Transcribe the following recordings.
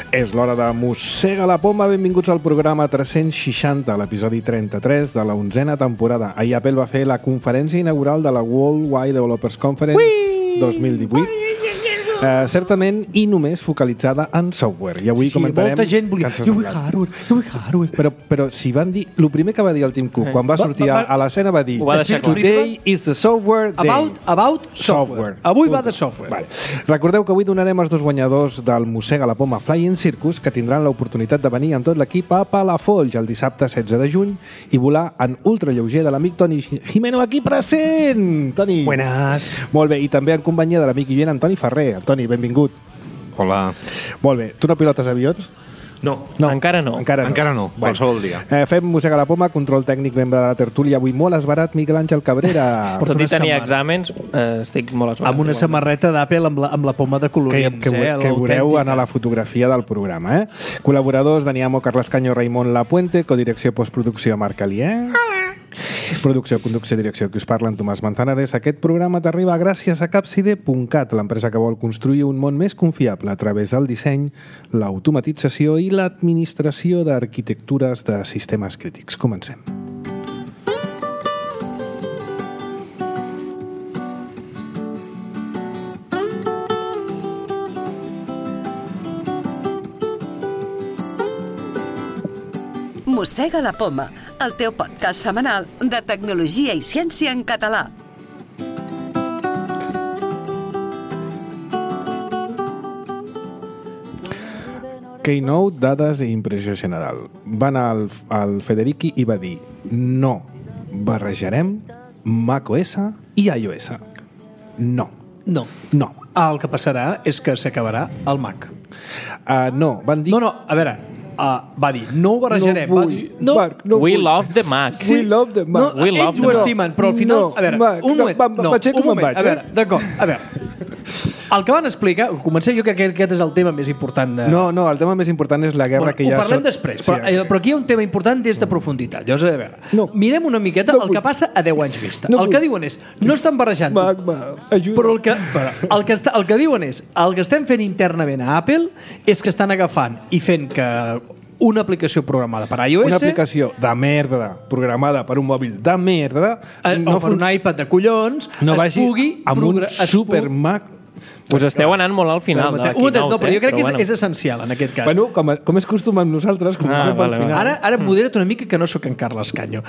És l'hora de Mossega la Poma. Benvinguts al programa 360, l'episodi 33 de la 11a temporada. Ahir Apple va fer la conferència inaugural de la World Wide Developers Conference 2018. Certament i només focalitzada en software. I avui comentarem... Molta gent volia... Jo vull hardware. Però si van dir... El primer que va dir el Tim Cook quan va sortir a l'escena va dir Today is the software day. About software. Avui va de software. Vale. Recordeu que avui donarem els dos guanyadors del Mossega la Poma Flying Circus, que tindran l'oportunitat de venir amb tot l'equip a Palafolls el dissabte 16 de juny i volar en ultralleuger de l'amic Toni Jimeno aquí present. Toni. Buenas. Molt bé, i també en companyia de l'amic i gent Antoni Ferrer. Toni, benvingut. Hola. Molt bé. Tu no pilotes avions? No. Encara no. Encara no. Qualsevol dia. Fem Mossega la Poma, control tècnic, membre de la tertúlia. Avui molt esbarat, Miguel Àngel Cabrera. Tot i tenir exàmens, estic molt esbarat. Amb una samarreta d'Apple amb la poma de colorins. Que veureu en la fotografia del programa. Col·laboradors, Dani Amo, Carles Canyo, Raimon Lapuente, codirecció postproducció, Marc Alier. Producció, conducció, direcció, que us parla en Tomàs Manzanares. Aquest programa t'arriba gràcies a Capside.cat, l'empresa que vol construir un món més confiable a través del disseny, l'automatització i l'administració d'arquitectures de sistemes crítics. Comencem. Mossega la Poma, el teu podcast setmanal de tecnologia i ciència en català. Keynote, dades i impressió general. Va anar al Federici i va dir: no barrejarem macOS i iOS. No. El que passarà és que s'acabarà el Mac. No, van dir... No, a veure... va dir, no ho barrejarem. Marc, no We vull. love the Mac. We love the Mac. We love ells ho estimen, però al final... A veure, Marc, un moment. m'aixeco i me'n vaig. A veure, d'acord, a veure. El que van explicar, comencem, jo crec que aquest és el tema més important. No, el tema més important és la guerra que hi ha... Ho parlem després, però aquí hi ha un tema important des de profunditat. Llavors, a veure, mirem una miqueta el que passa a 10 anys vista. El que diuen és, no estan barrejant, però el que diuen és, el que estem fent internament a Apple és que estan agafant i fent que una aplicació programada per iOS... Una aplicació de merda programada per un mòbil de merda... o per un iPad de collons... No vagi amb un super Mac... Us esteu anant molt al final de la keynote. No, però jo crec que és essencial en aquest cas. Bueno, com és costum amb nosaltres, comencem al final. Ara modera't una mica que no sóc en Carles Canyo.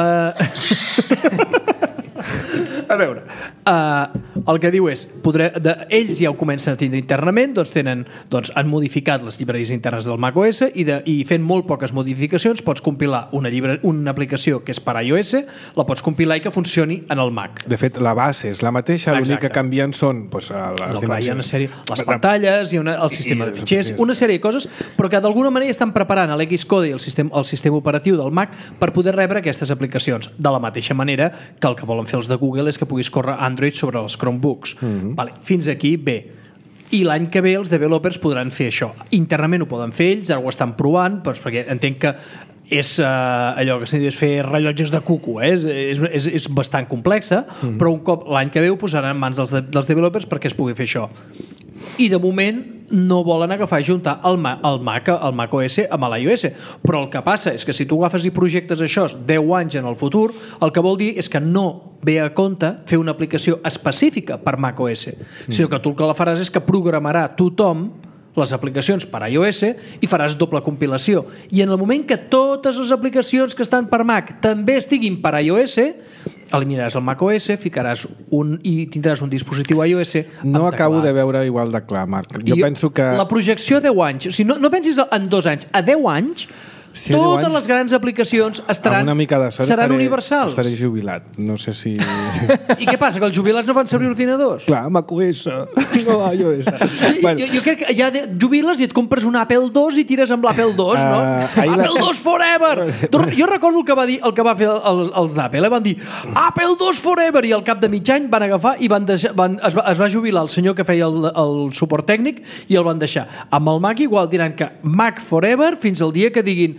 A veure, el que diu és, ells ja ho comencen a tindre internament, doncs han modificat les llibreries internes del macOS i fent molt poques modificacions pots compilar una aplicació que és per iOS, la pots compilar i que funcioni en el Mac. De fet, la base és la mateixa, l'únic que canvien són les dimensions. Hi ha una sèrie, les pantalles, hi ha el sistema de fitxers, una sèrie de coses, però que d'alguna manera estan preparant l'Xcode i el sistema operatiu del Mac per poder rebre aquestes aplicacions, de la mateixa manera que el que volen fer els de Google és que puguis córrer Android sobre els Chromebooks. Fins aquí bé. I l'any que ve els developers podran fer això. Internament ho poden fer ells, ara ho estan provant, perquè entenc que és allò que se'n diu fer rellotges de cuco, és bastant complexa, però un cop l'any que ve ho posaran en mans dels developers perquè es pugui fer això. I de moment no volen agafar i juntar el macOS amb l'iOS, però el que passa és que si tu agafes i projectes això 10 anys en el futur, el que vol dir és que no ve a compte fer una aplicació específica per macOS, sinó que tu el que la faràs és que programarà tothom les aplicacions per iOS i faràs doble compilació. I en el moment que totes les aplicacions que estan per Mac també estiguin per iOS, eliminaràs el macOS, ficaràs i tindràs un dispositiu iOS. No acabo de veure igual de clar, Marc. Jo penso que... La projecció a 10 anys, o sigui, no pensis en 2 anys, a 10 anys totes les grans aplicacions seran universals. Estaré jubilat, no sé si... I què passa, que els jubilats no fan servir ordinadors? Clar, macOS, no iOS. Jo crec que ja jubiles i et compres un Apple II i tires amb l'Apple II, no? Apple II forever! Jo recordo el que va fer els d'Apple, van dir Apple II forever, i al cap de mig any van agafar i es va jubilar el senyor que feia el suport tècnic i el van deixar. Amb el Mac igual diran que Mac forever fins al dia que diguin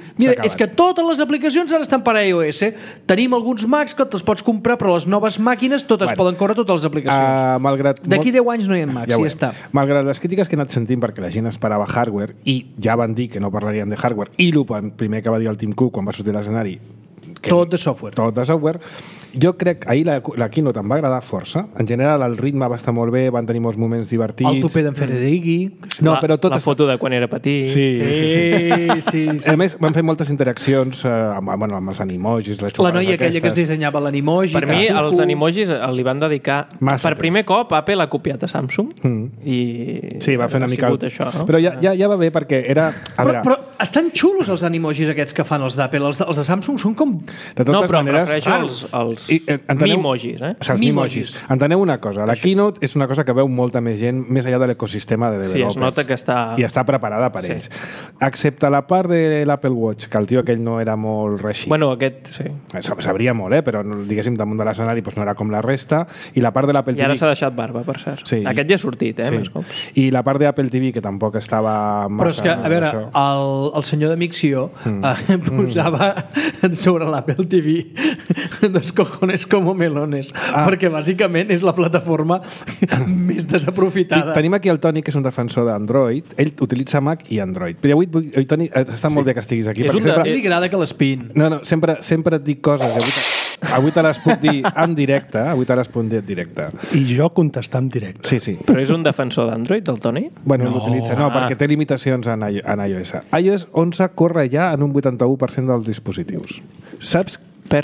Mira, és que totes les aplicacions ara estan per a iOS. Tenim alguns Macs que te'ls pots comprar, però les noves màquines totes poden córrer totes les aplicacions. D'aquí 10 anys no hi ha Macs, ja està. Malgrat les crítiques que he anat sentint perquè la gent esperava hardware, i ja van dir que no parlarien de hardware, i el primer que va dir el Tim Cook quan va sortir a l'escenari, tot de software. Tot de software. Jo crec que ahir la keynote em va agradar força. En general, el ritme va estar molt bé, van tenir molts moments divertits. El tupé d'en Feredigui. La foto de quan era petit. Sí. A més, van fer moltes interaccions amb els animojis. La noia aquella que es dissenyava l'animoji. Per mi, els animojis li van dedicar... Per primer cop, Apple ha copiat a Samsung i... Sí, va fer una mica... Això, no? Però ja va bé perquè era... Però estan xulos els animojis aquests que fan els d'Apple. Els de Samsung són com... No, però em refereixo als mimojis. Els mimojis. Enteneu una cosa, la Keynote és una cosa que veu molta més gent més enllà de l'ecosistema de developers. Sí, es nota que està... I està preparada per ells. Excepte la part de l'Apple Watch, que el tio aquell no era molt reixit. Bueno, aquest, sí. Sabria molt, però diguéssim, damunt de l'escenari no era com la resta. I la part de l'Apple TV... I ara s'ha deixat barba, per cert. Sí. Aquest ja ha sortit, més cops. I la part d'Apple TV, que tampoc estava massa... Però és que, a veure, el senyor de Mixio posava sobre l'Apple TV dos cojones como melones, perquè bàsicament és la plataforma més desaprofitada. Tenim aquí el Toni, que és un defensor d'Android. Ell utilitza Mac i Android. Però avui, Toni, està molt bé que estiguis aquí. Li agrada que l'espin. No, sempre et dic coses. Avui te les puc dir en directe. I jo contestar en directe. Sí. Però és un defensor d'Android, el Toni? Bueno, l'utilitza. No, perquè té limitacions en iOS. iOS 11 corre ja en un 81% dels dispositius. Saps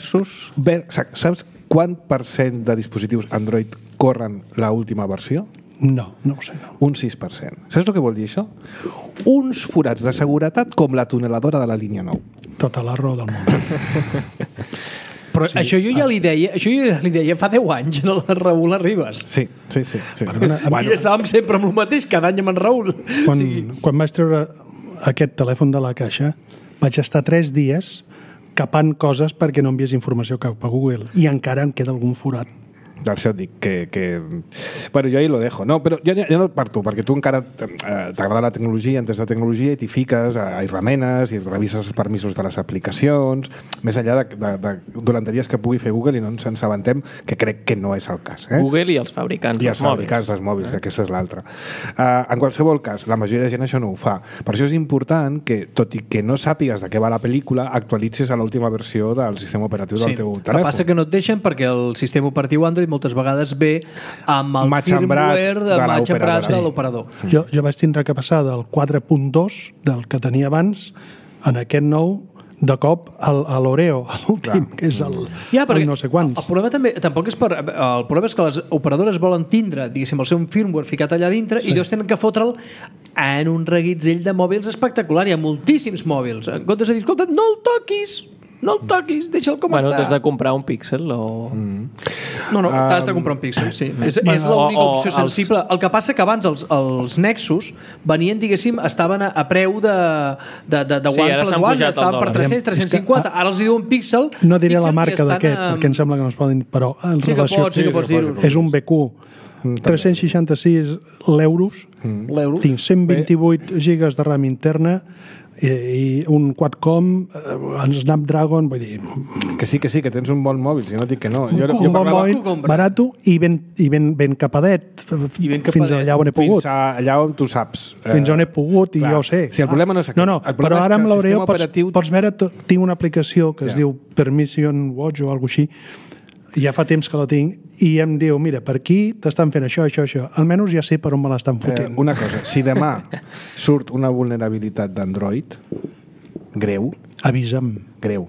quant % de dispositius Android corren l'última versió? No ho sé. Un 6%. Saps el que vol dir això? Uns forats de seguretat com la tuneladora de la línia 9. Tota la raó del món. Però sí, això jo ja li deia fa 10 anys a la Raül Arribas. Sí. Perdona, i estàvem sempre amb el mateix cada any amb en Raül. Quan vaig treure aquest telèfon de la caixa, vaig estar 3 dies capant coses perquè no enviés informació cap a Google, i encara em queda algun forat. Per això et dic que... Bueno, jo ahí lo dejo. No, però ja no per tu, perquè tu encara t'agrada la tecnologia, entens de tecnologia i t'hi fiques, hi remenes i revises els permisos de les aplicacions, més enllà de dolenteries que pugui fer Google, i no ens assabentem, que crec que no és el cas. Google i els fabricants dels mòbils. I els fabricants dels mòbils, que aquesta és l'altra. En qualsevol cas, la majoria de gent això no ho fa. Per això és important que, tot i que no sàpigues de què va la pel·lícula, actualitzis a l'última versió del sistema operatiu del teu telèfon. El que passa que no et deixen perquè el sistema operatiu Android moltes vegades ve amb el firmware de matx emprat de l'operador. Jo vaig tindre que passar del 4.2 del que tenia abans en aquest nou, de cop a l'Oreo, a l'últim, que és el no sé quants. El problema tampoc és el problema és que les operadores volen tindre, diguéssim, el seu firmware ficat allà dintre, i llavors tenen que fotre'l en un reguitzell de mòbils espectacular. Hi ha moltíssims mòbils. En comptes de dir, escolta, no el toquis, deixa'l com està. Bueno, t'has de comprar un Pixel o... No, t'has de comprar un Pixel, sí. És l'única opció sensible. El que passa que abans els Nexus venien, diguéssim, estaven a preu de OnePlus One, estaven per 300, 350. Ara els diuen Pixel. No diré la marca d'aquest, perquè em sembla que no es poden... Però en relació... Sí que pots dir-ho. És un BQ. 366 l'euros. Tinc 128 gigas de RAM interna i un Qualcomm, un Snapdragon, vull dir... Que sí, que tens un bon mòbil, si no dic que no. Un bon mòbil, barato i ben capadet, fins allà on he pogut. Fins allà on tu saps. Fins on he pogut, i jo ho sé. Si el problema no és aquest. No, però ara amb l'Oreo pots veure, tinc una aplicació que es diu Permission Watch o alguna cosa així, ja fa temps que la tinc, i em diu, mira, per aquí t'estan fent això. Almenys ja sé per on me l'estan fotent. Una cosa, si demà surt una vulnerabilitat d'Android, greu... Avisa'm. Greu.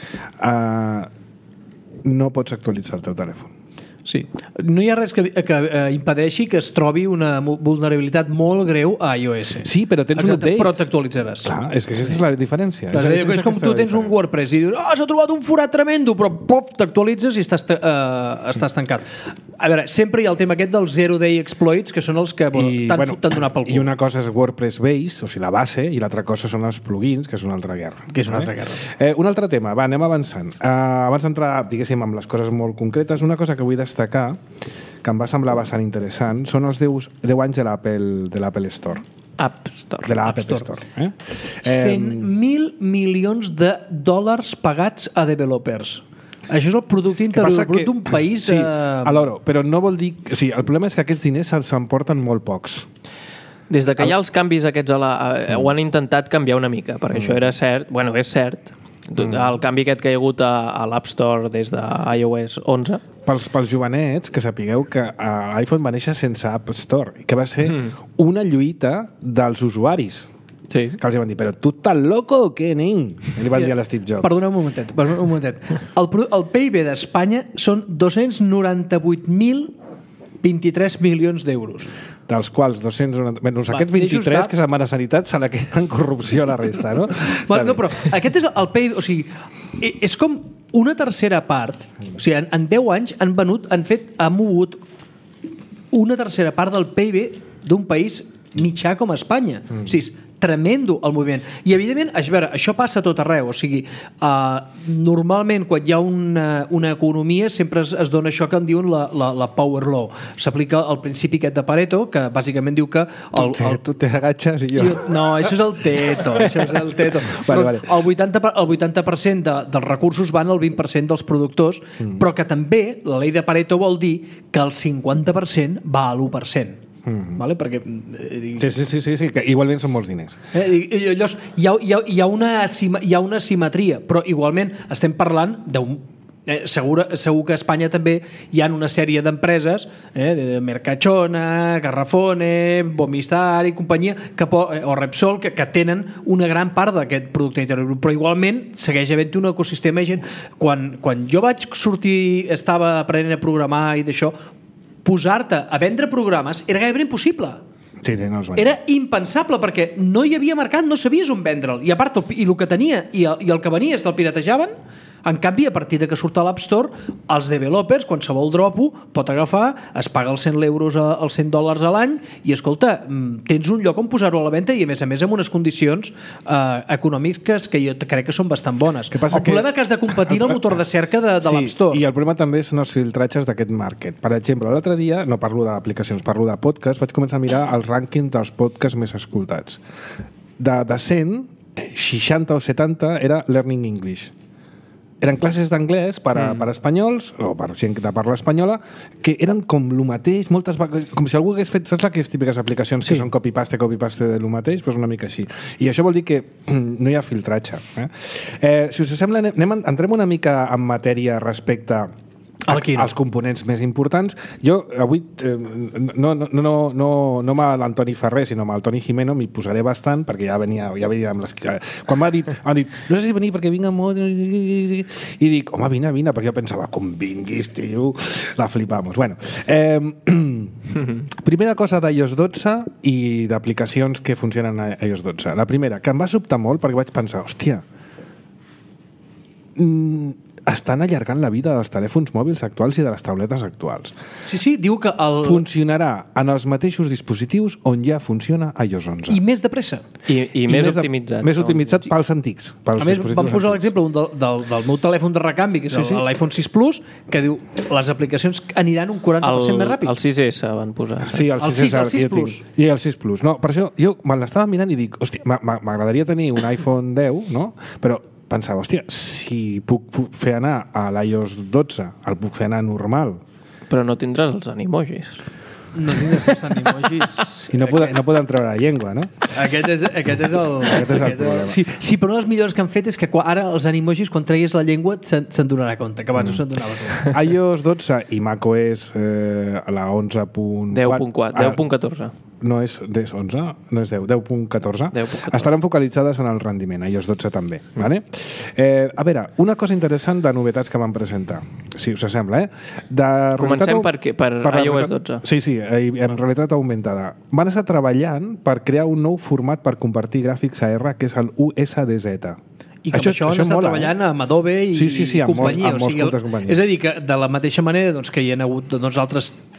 No pots actualitzar el teu telèfon. Sí. No hi ha res que impedeixi que es trobi una vulnerabilitat molt greu a iOS. Sí, però tens un update. Però t'actualitzaràs. Clar, és que aquesta és la diferència. És com tu tens un WordPress i dius, s'ha trobat un forat tremendo, però t'actualitzes i estàs tancat. A veure, sempre hi ha el tema aquest dels Zero Day Exploits, que són els que t'han donat pel cul. I una cosa és WordPress Base, o sigui, la base, i l'altra cosa són els plugins, que és una altra guerra. Un altre tema, anem avançant. Abans d'entrar, diguéssim, amb les coses molt concretes, una cosa que vull destacar, que em va semblar bastant interessant, són els 10 anys de l'Apple Store. App Store. De la App Store. 100.000 milions de dòlars pagats a developers. Això és el producte interior brut d'un país... Sí, a l'oro, però no vol dir... O sigui, el problema és que aquests diners se'ls emporten molt pocs. Des de que hi ha els canvis aquests ho han intentat canviar una mica, perquè això era cert, bueno, és cert, el canvi aquest que hi ha hagut a l'App Store des de iOS 11. Pels jovenets, que sapigueu que l'iPhone va néixer sense App Store, que va ser una lluita dels usuaris. Sí. Que els van dir, però tu estàs loco o què, nen? Li van dir a l'Steve Jobs. Perdona un momentet. El PIB d'Espanya són 298.023 milions d'euros. Dels quals 290... Menys aquests 23 que se'n van a Sanitat se la queden corrupció a la resta, no? No, però aquest és el PIB... O sigui, és com una tercera part. O sigui, en 10 anys han mogut una tercera part del PIB d'un país mitjà com Espanya. O sigui, és tremendo el moviment. I, evidentment, això passa a tot arreu. O sigui, normalment, quan hi ha una economia, sempre es dona això que en diuen la power law. S'aplica el principi aquest de Pareto, que bàsicament diu que... Tu te agachas i jo... No, això és el teto. Vale. El 80% dels recursos van al 20% dels productors, però que també la llei de Pareto vol dir que el 50% va a l'1%. Vale? Perquè, sí, que igualment són molts diners. Hi ha una asimetria, però igualment estem parlant d'un... Segur que a Espanya també hi ha una sèrie d'empreses, de Mercachona, Garrafone, Bomistar i companyia, o Repsol, que tenen una gran part d'aquest producte interior, però igualment segueix havent-hi un ecosistema de gent. Quan jo vaig sortir, estava aprenent a programar i d'això, posar-te a vendre programes era gairebé impossible. Sí, no era impensable perquè no hi havia mercat, no sabies on vendre'l, i a part el que tenia i el que venia te'l piratejaven. En canvi, a partir de que surt a l'App Store, els developers, qualsevol dropo, pot agafar, es paga els 100 euros als $100 a l'any i, escolta, tens un lloc on posar-ho a la venda i, a més amb unes condicions econòmiques que jo crec que són bastant bones. El problema és que has de competir el motor de cerca de l'App Store. I el problema també són els filtratges d'aquest market. Per exemple, l'altre dia, no parlo d'aplicacions, parlo de podcast, vaig començar a mirar el rànquing dels podcasts més escoltats. De 100, 60 o 70 era Learning English. Eren classes d'anglès per espanyols, o per gent de parla espanyola, que eren com el mateix, moltes vegades, com si algú hagués fet, saps aquelles típiques aplicacions que són copy-paste de lo mateix, doncs una mica així. I això vol dir que no hi ha filtratge. Si us sembla, entrem una mica en matèria respecte als components més importants. Jo avui no amb l'Antoni Ferrer, sinó amb el Toni Jimeno m'hi posaré bastant, perquè ja venia amb les... Quan m'ha dit, no sé si venir perquè vinc molt... I dic, home, vine, perquè jo pensava, com vinguis, tio, la flipamos. Bueno, primera cosa d'iOS 12 i d'aplicacions que funcionen a iOS 12. La primera, que em va sobtar molt perquè vaig pensar, hòstia, estan allargant la vida dels telèfons mòbils actuals i de les tauletes actuals. Sí, diu que funcionarà en els mateixos dispositius on ja funciona iOS 11. I més de pressa. I més optimitzat. Més optimitzat pels antics. A més, vam posar l'exemple del meu telèfon de recanvi, que és l'iPhone 6 Plus, que diu les aplicacions aniran un 40% més ràpid. El 6S van posar. Sí, el 6S Plus. I el 6 Plus. No, per això jo me l'estava mirant i dic, hòstia, m'agradaria tenir un iPhone 10, no? Però pensava, hòstia, si puc fer anar a l'iOS 12, el puc fer anar normal. Però no tindràs els animojis. No tindràs els animojis. I no poden treure la llengua, no? Aquest és el problema. Sí, però una de les millors que han fet és que ara els animojis, quan treguis la llengua, se'n donarà compte, que abans no se'n donava compte. iOS 12 i macOS la 11.4... 10.14. No és 11, no és 10, 10.14. Estaran focalitzades en el rendiment, iOS 12 també. Vale? A veure, una cosa interessant de novetats que van presentar, si us sembla, Comencem per iOS 12. Sí, en realitat augmentada. Van estar treballant per crear un nou format per convertir gràfics a R, que és el USDZ. I que això han estat treballant amb Adobe i companyia. És a dir, que de la mateixa manera que hi ha hagut altres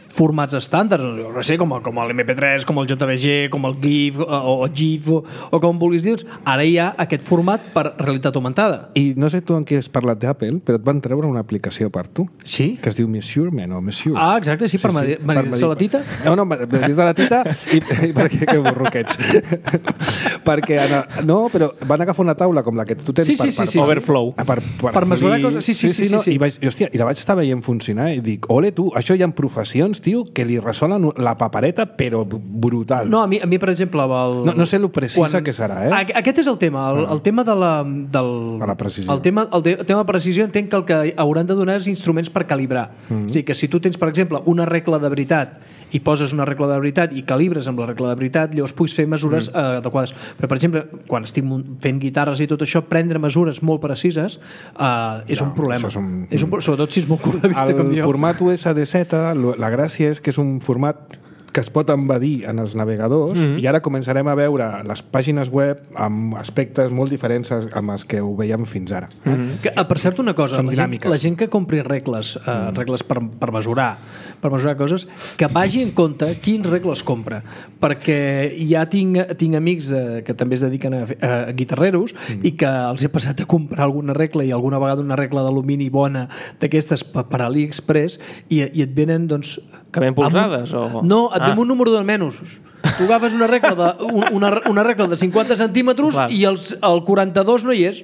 formats estàndards, no sé, com l'MP3, com el JPG, com el GIF o GIF o com vulguis dir, ara hi ha aquest format per realitat augmentada. I no sé tu en què has parlat d'Apple, però et van treure una aplicació per tu. Sí? Que es diu Measurement o Measure. Ah, exacte, sí, per medir-se la tita. No, medir-se la tita i perquè que burro que ets. Perquè, no, però van agafar una taula com la que tu tens sí. Overflow. Per mesurar coses. Sí. I la vaig estar veient funcionar i dic, ole tu, això hi ha professions, tio, que li ressolen la papereta, però brutal. No, a mi per exemple... No sé lo precisa que serà, eh? Aquest és el tema, el tema de la precisió. El tema de precisió entenc que el que hauran de donar és instruments per calibrar. O sigui, que si tu tens, per exemple, una regla de veritat i poses una regla de veritat i calibres amb la regla de veritat, llavors puguis fer mesures adequades. Però, per exemple, quan estic fent guitarres i tot això, prendre mesures molt precises és un problema. Sobretot si és molt curt de vista com jo. El format USDZ, la gràcia és que és un format que es pot envadir en els navegadors i ara començarem a veure les pàgines web amb aspectes molt diferents amb els que ho veiem fins ara. Per cert, una cosa, la gent que compri regles per mesurar coses, que vagi en compte quins regles compra, perquè ja tinc amics que també es dediquen a guitarreros i que els he passat a comprar alguna regla i alguna vegada una regla d'alumini bona d'aquestes per AliExpress i et venen, doncs... Que ben polsades? No, et ve un número de menys. Tu agafes una regla de 50 centímetres i el 42 no hi és.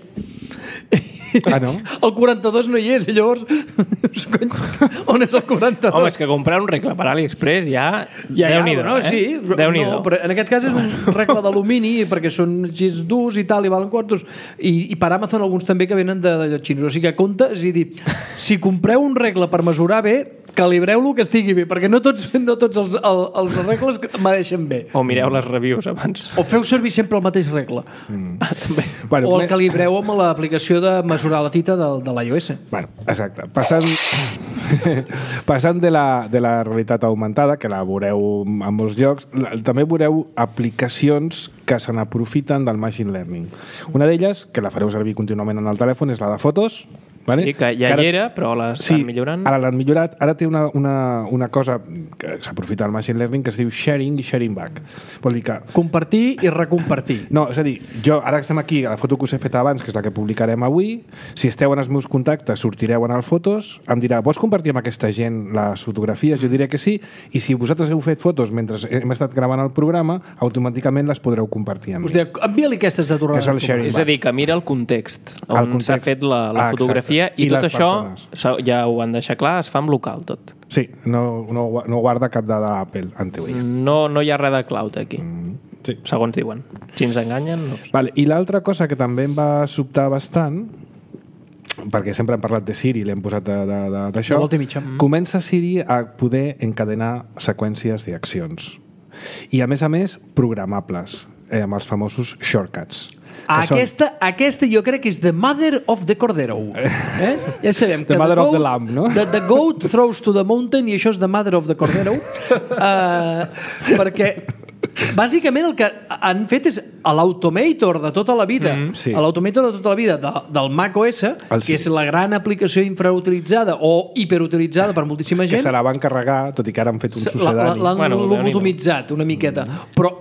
Ah, no? El 42 no hi és, i llavors on és el 42? Home, és que comprar un regle per AliExpress ja Déu-n'hi-do, no? Sí, Déu-n'hi-do. Però en aquest cas és un regle d'alumini perquè són gis durs i tal, i valen quartos, i per Amazon alguns també que venen de xinos. O sigui que compte, és a dir, si compreu un regle per mesurar bé, calibreu-lo que estigui bé, perquè no tots els regles mereixen bé. O mireu les reviews abans. O feu servir sempre el mateix regle. També. Bueno, o el calibreu amb l'aplicació de mesurar la tita de l'iOS. Bueno, exacte. Passant de la realitat augmentada, que la veureu en molts llocs, també veureu aplicacions que se n'aprofiten del machine learning. Una d'elles, que la fareu servir contínuament en el telèfon, és la de fotos. Vale? Sí, que ja hi era, però l'estan millorant. Ara l'han millorat. Ara té una cosa que s'aprofita del machine learning que es diu sharing i sharing back. Vol dir que... Compartir i recompartir. No, és a dir, ara estem aquí, a la foto que us he fet abans, que és la que publicarem avui, si esteu en els meus contactes, sortireu en els fotos, em dirà, vols compartir amb aquesta gent les fotografies? Jo diré que sí, i si vosaltres heu fet fotos mentre hem estat gravant el programa, automàticament les podreu compartir amb mi. Envia-li aquestes de tornada. És a dir, que mira el context on s'ha fet la fotografia. I tot això, ja ho van deixar clar, es fa en local tot. Sí, no guarda cap dada d'Apple, en teoria. No hi ha res de cloud aquí, sí. Segons diuen. Si ens enganyen, no. Vale, i l'altra cosa que també em va sobtar bastant, perquè sempre hem parlat de Siri, l'hem posat d'això, comença Siri a poder encadenar seqüències d'accions. I a més, programables, amb els famosos shortcuts. Aquesta jo crec que és the mother of the cordero. Ja sabem que the mother of the lamb, no? The goat throws to the mountain, i això és the mother of the cordero. Perquè bàsicament el que han fet és l'automator de tota la vida, l'automator de tota la vida del macOS, que és la gran aplicació infrautilitzada o hiperutilitzada per moltíssima gent. Que se la van carregar, tot i que ara han fet un sucedani. L'han lobotomitzat una miqueta. Però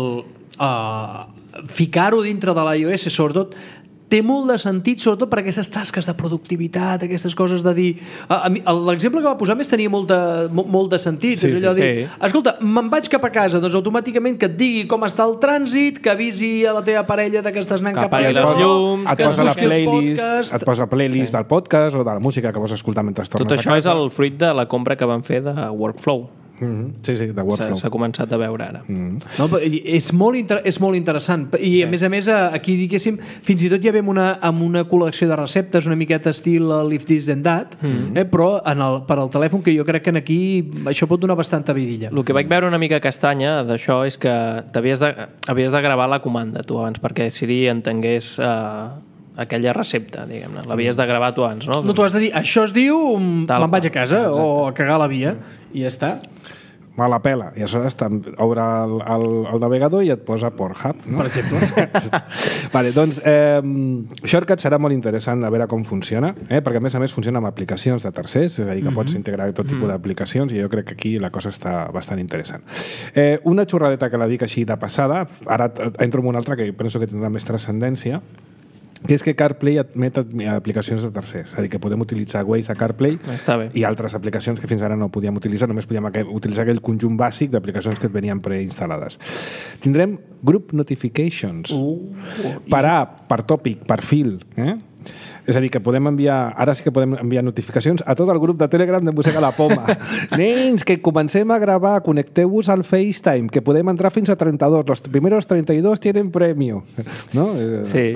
ficar-ho dintre de l'iOS, sobretot, té molt de sentit, sobretot per aquestes tasques de productivitat, aquestes coses de dir... L'exemple que va posar més tenia molt de sentit. És allò de dir, escolta, me'n vaig cap a casa, doncs automàticament que et digui com està el trànsit, que avisi a la teva parella que estàs anant cap a les llums, et posa la playlist, et posa playlist del podcast o de la música que vols escoltar mentre tornes a casa. Tot això és el fruit de la compra que van fer de Workflow. Sí, de Workflow. S'ha començat a veure ara. No, és molt interessant. I a més, aquí, diguéssim, fins i tot ja vam amb una col·lecció de receptes una miqueta estil If This Then That, però per al telèfon, que jo crec que aquí això pot donar bastanta vidilla. El que vaig veure una mica castanya d'això és que havies de gravar la comanda tu abans, perquè Siri entengués aquella recepta, diguem-ne. L'havies de gravar tu abans, no? No, tu has de dir, això es diu me'n vaig a casa o a cagar a la via, i ja està. me la pela. I aleshores obre el navegador i et posa Pornhub, no? Per exemple. Vale, doncs, Shortcut serà molt interessant a veure com funciona, perquè a més funciona amb aplicacions de tercers, és a dir, que pots integrar tot tipus d'aplicacions, i jo crec que aquí la cosa està bastant interessant. Una xorradeta que la dic així de passada, ara entro en una altra que penso que tindrà més transcendència, que és que CarPlay admet aplicacions de tercers, és a dir, que podem utilitzar Waze a CarPlay i altres aplicacions que fins ara no podíem utilitzar, només podíem utilitzar aquell conjunt bàsic d'aplicacions que et venien preinstal·lades. Tindrem Group Notifications per app, per tòpic, per fil, és a dir, que podem enviar, ara sí que podem enviar notificacions a tot el grup de Telegram de Mossega la Poma. Nens, que comencem a gravar, connecteu-vos al FaceTime, que podem entrar fins a 32, los primeros 32 tienen premio. No? Sí.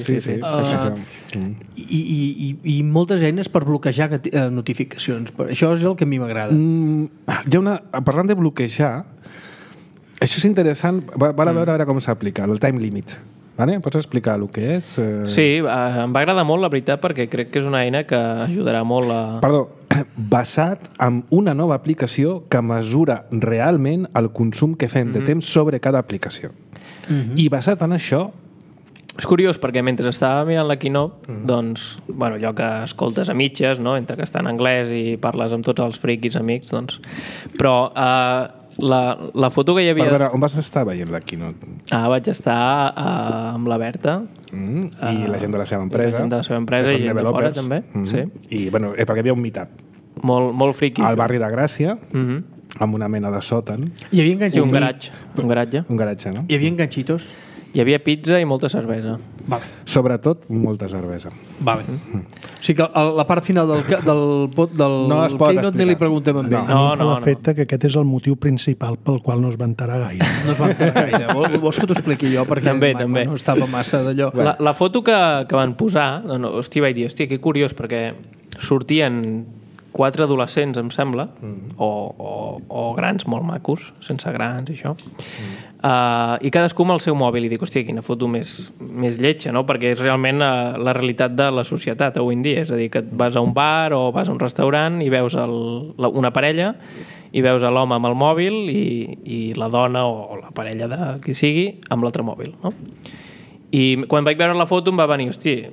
I moltes eines per bloquejar notificacions. Això és el que a mi m'agrada. Parlant de bloquejar, això és interessant, val a veure com s'aplica, el time limit. Vale? Pots explicar el que és? Sí, em va agradar molt, la veritat, perquè crec que és una eina que ajudarà molt a... Perdó, basat en una nova aplicació que mesura realment el consum que fem de temps sobre cada aplicació. I basat en això... És curiós, perquè mentre estava mirant la Keynote, doncs, bueno, allò que escoltes a mitges, no? Entre que està en anglès i parles amb tots els friquis amics, doncs... Però... La foto que hi havia... Perdona, on vas estar veient la Keynote? Vaig estar amb la Berta. I la gent de la seva empresa. La gent de la seva empresa i gent de fora, també. Sí. I, bueno, perquè hi havia un meetup. Molt friqui. Al barri de Gràcia, amb una mena de sòtan. Hi havia enganxitos. I un garatge. Un garatge, no? Hi havia enganxitos. Hi havia pizza i molta cervesa. Vale. Sobretot, molta cervesa. Vale. O sigui que la part final del no es pot Keynote ni li preguntem amb ells. A mi em fa l'efecte que aquest és el motiu principal pel qual no es vantarà gaire. No es vantarà gaire. Vols que t'ho expliqui jo? Perquè també. No estava massa d'allò. La foto que van posar, vaig dir, hòstia, que curiós, perquè sortien 4 adolescents, em sembla, o grans molt macos, sense grans i això, i cadascú amb el seu mòbil, i dic, hòstia, quina foto més lletja, no? Perquè és realment la realitat de la societat avui en dia, és a dir, que vas a un bar o vas a un restaurant i veus una parella i veus l'home amb el mòbil i la dona o la parella de qui sigui amb l'altre mòbil, no? I quan vaig veure la foto em va venir, hòstia,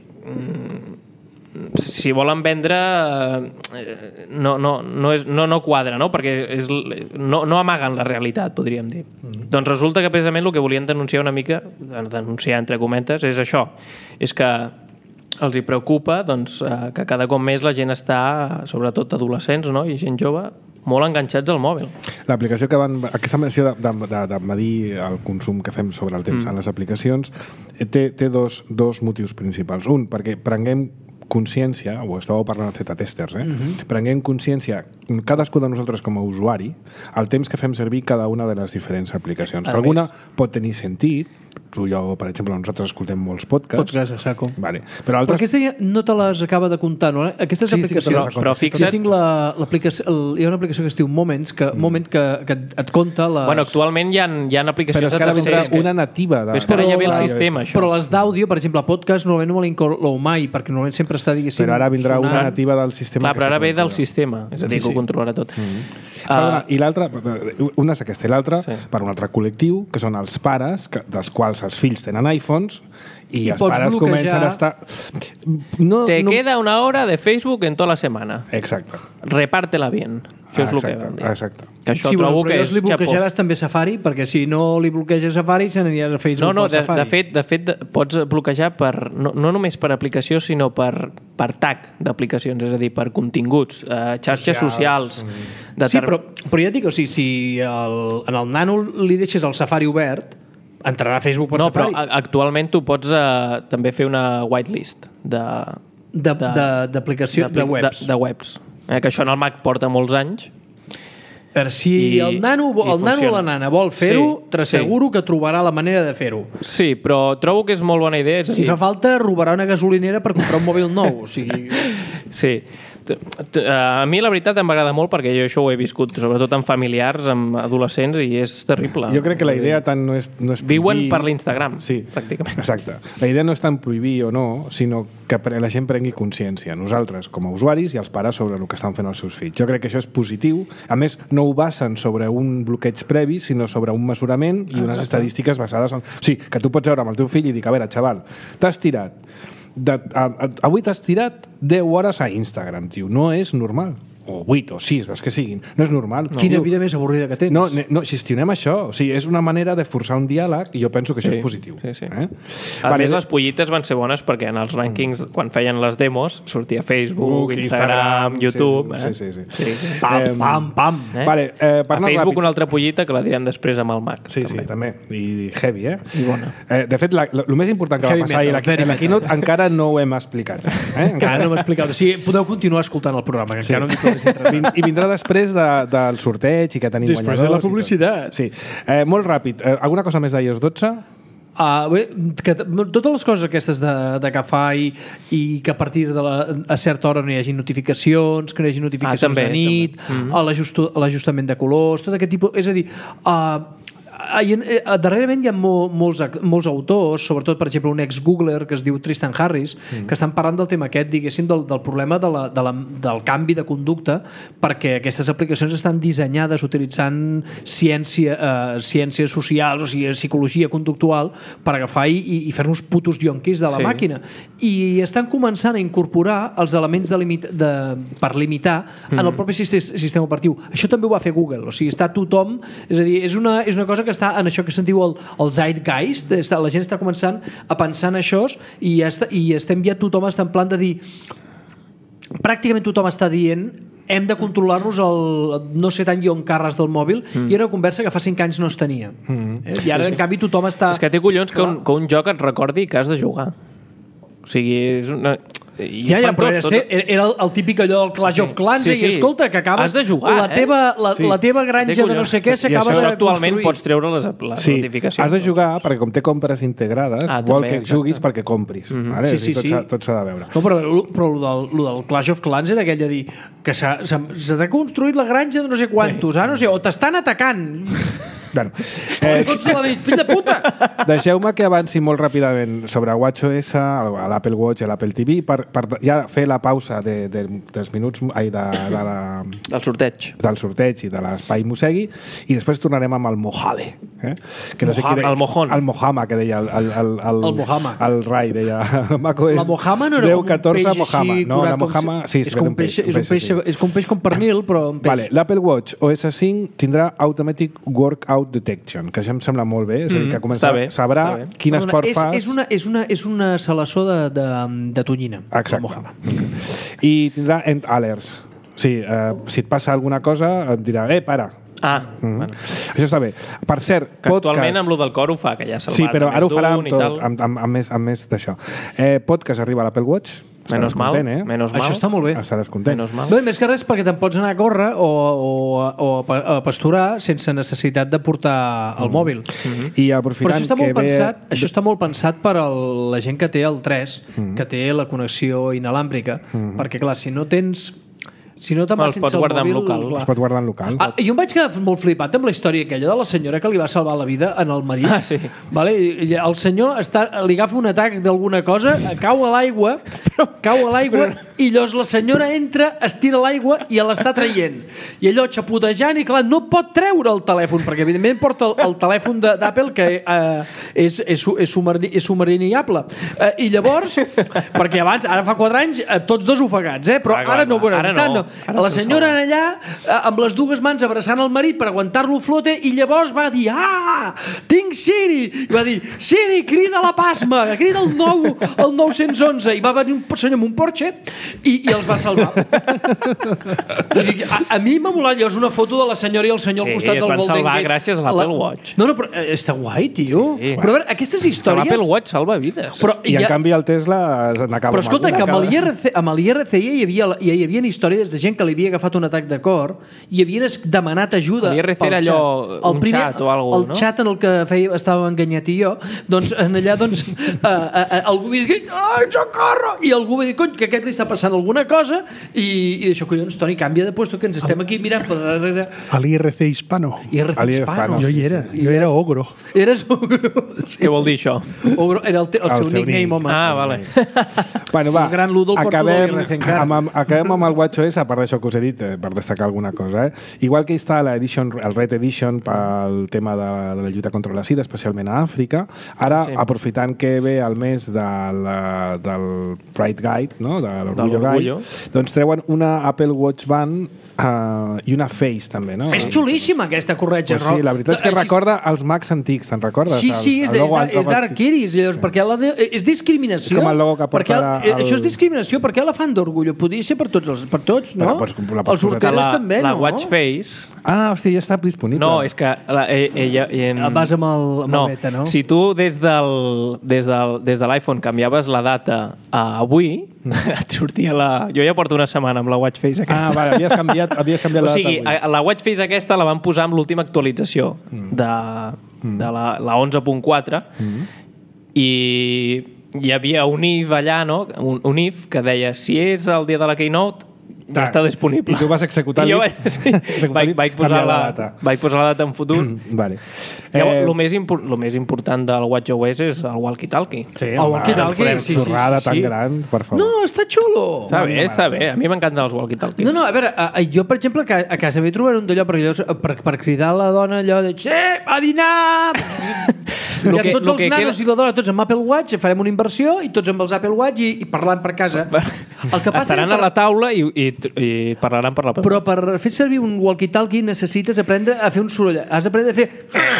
si volen vendre no quadra, no? Perquè no amaguen la realitat, podríem dir. Doncs resulta que precisament el que volien denunciar una mica, denunciar entre cometes, és això, és que els hi preocupa doncs, que cada cop més la gent està, sobretot adolescents, no? I gent jove, molt enganxats al mòbil. L'aplicació aquesta menció de medir el consum que fem sobre el temps en les aplicacions té dos motius principals. Un, perquè prenguem consciència, ho estàveu parlant de Z-testers, prenguem consciència, cadascú de nosaltres com a usuari, el temps que fem servir cada una de les diferents aplicacions. Alguna pot tenir sentit, tu i jo, per exemple, nosaltres escoltem molts podcasts. Podcasts a saco. Vale. Però altres... aquesta no te les acaba de comptar, no? Aquestes aplicacions... Però fixa't... Jo tinc l'aplicació... Hi ha una aplicació que es diu Moments, que et compta les... Bueno, actualment hi ha aplicacions... Però és que ara vindrà una nativa. Però és que ara ja ve el sistema, això. Però les d'àudio, per exemple, podcast, normalment no me l'inclou mai, perquè normalment sempre està, diguéssim... Però ara vindrà una nativa del sistema... Clar, però ara ve del sistema, és a dir, que ho controlarà tot. I l'altra, una és aquesta, i l'altra per un altre col·lectiu, que són els pares, dels quals els fills tenen iPhones, i els pares comencen a estar... Queda una hora de Facebook en tota la setmana. Exacte. Repártela bien. Això és el que vam dir. Exacte. Que això trobo que és li bloquejaràs també Safari, perquè si no li bloqueges Safari, se n'aniràs a Facebook o Safari. De fet, pots bloquejar no només per aplicació, sinó per tag d'aplicacions, és a dir, per continguts, xarxes socials. Sí, però ja et dic, o sigui, si en el nano li deixes el Safari obert, entrarà a Facebook per Safari. No, però actualment tu pots també fer una whitelist d'aplicació de webs. De webs. Que això en el Mac porta molts anys. Per si el nano o la nana vol fer-ho, t'asseguro que trobarà la manera de fer-ho. Sí, però trobo que és molt bona idea. Si fa falta, robarà una gasolinera per comprar un mòbil nou. O sigui... Sí, A mi la veritat em agrada molt perquè jo això ho he viscut, sobretot amb familiars, amb adolescents, i és terrible. Jo crec que la idea tant no és viuen per l'Instagram, sí, pràcticament. Exacte. La idea no és tant prohibir o no, sinó que la gent prengui consciència, nosaltres com a usuaris i els pares, sobre el que estan fent els seus fills. Jo crec que això és positiu. A més, no ho basen sobre un bloqueig previ, sinó sobre un mesurament i unes estadístiques basades en... O sigui, que tu pots veure amb el teu fill i dir, a veure, xaval, t'has tirat avui t'has tirat 10 hores a Instagram, tio. No és normal. O 8 o 6, les que siguin. No és normal. No. Quina vida més avorrida que tens. No, gestionem això. O sigui, és una manera de forçar un diàleg i jo penso que això és positiu. Sí. A més, les pollites van ser bones perquè en els rànquings, quan feien les demos, sortia Facebook, Instagram, YouTube... Sí. Pam. Vale, a Facebook una altra pollita que la direm després amb el Mac. Sí, també. I heavy, I bona. De fet, el més important que va passar ahir a la Keynote encara no ho hem explicat. Encara no ho hem explicat. O sigui, podeu continuar escoltant el programa, que encara no hem i vindrà després del sorteig i que tenim després guanyadors. Després de la publicitat. Sí. Molt ràpid. Alguna cosa més d'iOS 12? Bé, que totes les coses aquestes d'agafar i que a partir a certa hora no hi hagi notificacions, que no hi hagi notificacions de nit, l'ajustament de colors, tot aquest tipus... És a dir, darrerament hi ha molts autors, sobretot per exemple un ex-googler que es diu Tristan Harris, que estan parlant del tema aquest, diguéssim, del problema del canvi de conducta, perquè aquestes aplicacions estan dissenyades utilitzant ciències socials, o sigui, psicologia conductual, per agafar i fer-nos putos yonquis de la màquina, i estan començant a incorporar els elements per limitar en el propi sistema operatiu. Això també ho va fer Google, o sigui, està tothom, és a dir, és una cosa que està en això que se'n diu el zeitgeist, la gent està començant a pensar en això i estem ja tothom està en plan de dir, pràcticament tothom està dient hem de controlar-nos el no sé tan lioncarres del mòbil, i era una conversa que fa 5 anys no es tenia. I ara en canvi tothom està... És que té collons que un joc et recordi que has de jugar. O sigui, és una... però era el típic allò del Clash of Clans i escolta, que acabes... Has de jugar, la teva granja de no sé què s'acaba de construir. Actualment pots treure les notificacions. Has de jugar, perquè com té compres integrades, vol que juguis perquè compris. Tot s'ha de veure. Però el del Clash of Clans era aquell de dir que s'ha construït la granja de no sé quantos, o t'estan atacant. Bueno, tots la nit, fill de puta! Deixeu-me que avanci molt ràpidament sobre WatchOS, l'Apple Watch i l'Apple TV per ja fer la pausa dels minuts del sorteig i de l'espai Mosegui, i després tornarem amb el Mojave. Que no sé el Mojón. El Mojama, que deia el Rai, deia macOS la Mojama no era 10-14 Mojama. No, la Mojama... Sí, és com un peix com pernil, però un peix. L'Apple Watch OS 5 tindrà Automatic Workout Detection, que això em sembla molt bé, és a dir, que sabrà quin esport fas. És una salaçó de tonyina. Exacte. I tindrà End Alerts. Sí, si et passa alguna cosa, et dirà, para. Bueno. Això està bé. Per cert, que actualment amb lo del cor ho fa, que ja se'l va. Sí, però ara ho farà amb tot, amb més d'això. Podcast arriba a l'Apple Watch. Menos mal. Això està molt bé. Estaràs content. Bé, més que res perquè te'n pots anar a córrer o a pasturar sense necessitat de portar el mòbil. I aprofitant això està molt pensat per a la gent que té el 3, que té la connexió inalàmbrica, perquè clar, si no tens... Si no te'n vas sense el mòbil... Es pot guardar en local. Jo em vaig quedar molt flipat amb la història aquella de la senyora que li va salvar la vida en el marit. Sí. Vale? El senyor li agafa un atac d'alguna cosa, cau a l'aigua i llavors la senyora entra, es tira l'aigua i l'està traient. I allò xapotejant i clar, no pot treure el telèfon, perquè evidentment porta el telèfon d'Apple que és submariniable. I llavors, perquè abans, ara fa 4 anys, tots dos ofegats, però ara no ho veuràs tant. La senyora allà amb les dues mans abraçant el marit per aguantar-lo a flote i llavors va dir tinc Siri! I va dir Siri, crida la pasma, crida el 911 i va venir un senyor amb un Porsche i els va salvar. A mi m'ha molat llavors una foto de la senyora i el senyor al costat del Golden Gate. Sí, es van salvar gràcies a l'Apple Watch. No, però està guai, tio. Però a veure, aquestes històries... L'Apple Watch salva vides. I en canvi el Tesla n'acaba amb però escolta, que amb l'IRC hi havia històries de gent que li havia agafat un atac de cor i havien demanat ajuda. l'IRC era allò, un xat o alguna cosa, no? El xat en el que estava enganyat i jo, doncs en allà algú va dir, ai, socorro! I algú va dir, cony, que a aquest li està passant alguna cosa i d'això, collons, Toni, canvia de puesto que ens estem aquí mirant per darrere. A l'IRC hispano. IRC hispano. Jo hi era, jo era ogro. Eres ogro. Què vol dir això? Ogro era el seu nickname, home. Ah, vale. Bueno, va, El gran Ludo el porta l'IRC encara. acabem amb el WatchOS, a part d'això que us he dit, per destacar alguna cosa. Igual que està el Red Edition pel tema de la lluita contra la sida, especialment a Àfrica, ara, aprofitant que ve el mes del Pride Guide, no? de l'Orgullo Guide, doncs treuen una Apple Watch Band i una Face, també, no? És xulíssima, aquesta corretja. Pues sí, la veritat és que recorda els Macs antics, te'n recordes? Sí, és d'Arc Iris, llavors, perquè és discriminació. És com el logo que porta això és discriminació, perquè la fan d'Orgullo? Podria ser per tots, no? Els orqueres també, no? La Watch Face... Ah, hòstia, ja està disponible. No, és que... Vas amb el beta, no? Si tu des de l'iPhone canviaves la data a avui, et sortia la... Jo ja porto una setmana amb la Watch Face aquesta. Ah, vale, havies canviat la data. O sigui, la Watch Face aquesta la van posar amb l'última actualització de la 11.4 i hi havia un if allà, no? Un if que deia, si és el dia de la Keynote, ja està disponible. I tu vas executar vaig posar la data en futur. Vale. El més important del WatchOS és el walkie-talkie. Sí, el walkie-talkie, sí. Xorrada tan gran, per favor. No, està xulo. Està bé. A mi m'encanten els walkie-talkies. No, a veure, jo, per exemple, a casa m'he trobat un d'allò per cridar la dona allò de a dinar! Tots els nanos i la dona, tots amb Apple Watch, farem una inversió i tots amb els Apple Watch i parlant per casa. Estaran a la taula i parlaran per la Però per fer servir un walkie-talkie necessites aprendre a fer un soroll. Has d'aprendre a fer...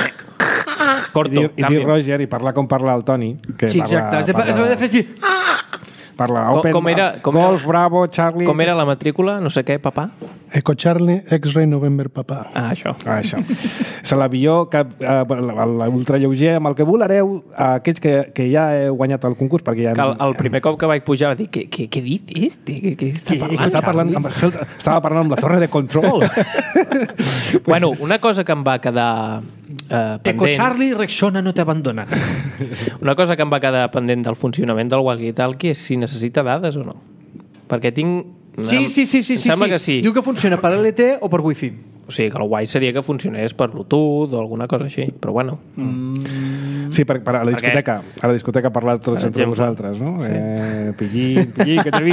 Corto, I dir Roger i parlar com parla el Toni. Sí, exacte. Has d'aprendre a fer així... Parla Open, Golf, Bravo, Charlie... Com era la matrícula? No sé què, papà? Eco Charlie, X-Ray November, papà. Això. És l'avió l'ultralleuger amb el que volareu aquells que ja heu guanyat el concurs, perquè ja... El primer cop que vaig pujar va dir, què dius? Què està parlant? Estava parlant amb la torre de control. Bueno, una cosa que em va quedar pendent... Eco Charlie, Rexona no t'abandona. Una cosa que em va quedar pendent del funcionament del walkie-talkie és si necessita dades o no. Perquè tinc... Sí. Em sembla que sí. Diu que funciona per LTE o per Wi-Fi. O sigui, que el guai seria que funcionés per Bluetooth o alguna cosa així, però bueno. Sí, per a la discoteca. A la discoteca parlar tots entre vosaltres, no? Sí. Pillín, que t'he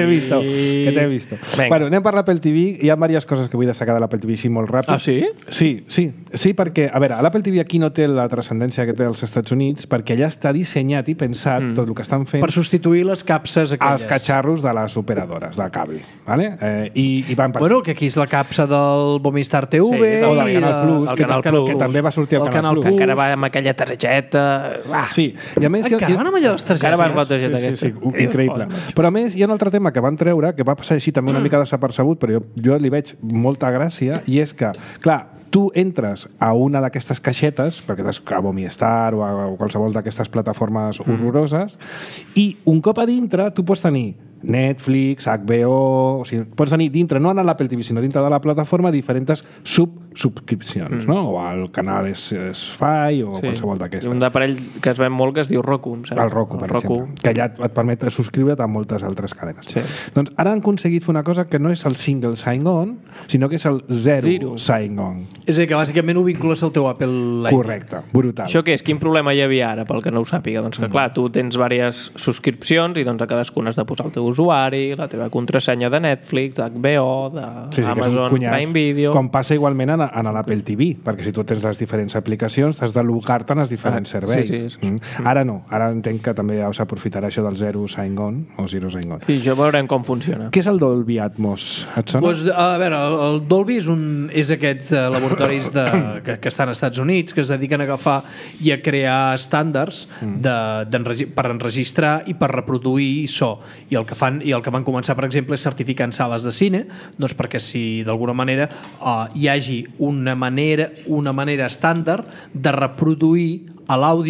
visto. Bueno, anem per l'Apple TV. Hi ha diverses coses que vull destacar de l'Apple TV així molt ràpid. Ah, sí? Sí, perquè, a veure, l'Apple TV aquí no té la transcendència que té als Estats Units perquè allà està dissenyat i pensat tot el que estan fent per substituir les capses aquelles. Els catxarros de les operadores de cable. Vale? I van per... Bueno, que aquí és la capsa del Movistar TV o del Canal Plus, que també va sortir al Canal Plus. Encara va amb aquella targeta... Sí, i a més... Encara van amb allò de les targetes. Encara van amb la targeta aquesta. Sí, increïble. Però a més, hi ha un altre tema que van treure, que va passar així també una mica desapercebut, però jo li veig molta gràcia, i és que, clar, tu entres a una d'aquestes caixetes, perquè t'has a Movistar o a qualsevol d'aquestes plataformes horroroses, i un cop a dintre tu pots tenir Netflix, HBO... O sigui, pots tenir dintre, no en l'Apple TV, sinó dintre de la plataforma, diferents subscripcions, no? O el canal Spy o qualsevol d'aquestes. Un d'aparell que es ven molt que es diu Roku. El Roku, per exemple. Que ja et permet subscriure't a moltes altres cadenes. Sí. Doncs ara han aconseguit fer una cosa que no és el single sign-on, sinó que és el zero sign-on. És a dir, que bàsicament ho vincules al teu Apple Live. Correcte, brutal. Això què és? Quin problema hi havia ara, pel que no ho sàpiga? Doncs que, clar, tu tens diverses subscripcions i doncs a cadascuna has de posar el teu usuari, la teva contrasenya de Netflix, d'HBO, d'Amazon Prime Video... Com passa igualment en l'Apple TV, perquè si tu tens les diferents aplicacions t'has de logar-te en els diferents serveis. Sí. Ara no, ara entenc que també s'aprofitarà això del zero sign-on o zero sign-on. Sí, jo veurem com funciona. Què és el Dolby Atmos? Et sona? Pues, a veure, el Dolby és aquests laboratoris que estan als Estats Units, que es dediquen a agafar i a crear estàndards per enregistrar i per reproduir so. I el que van començar, per exemple, és certificar en sales de cine, doncs perquè si d'alguna manera hi hagi una manera estàndard de reproduir l'àudio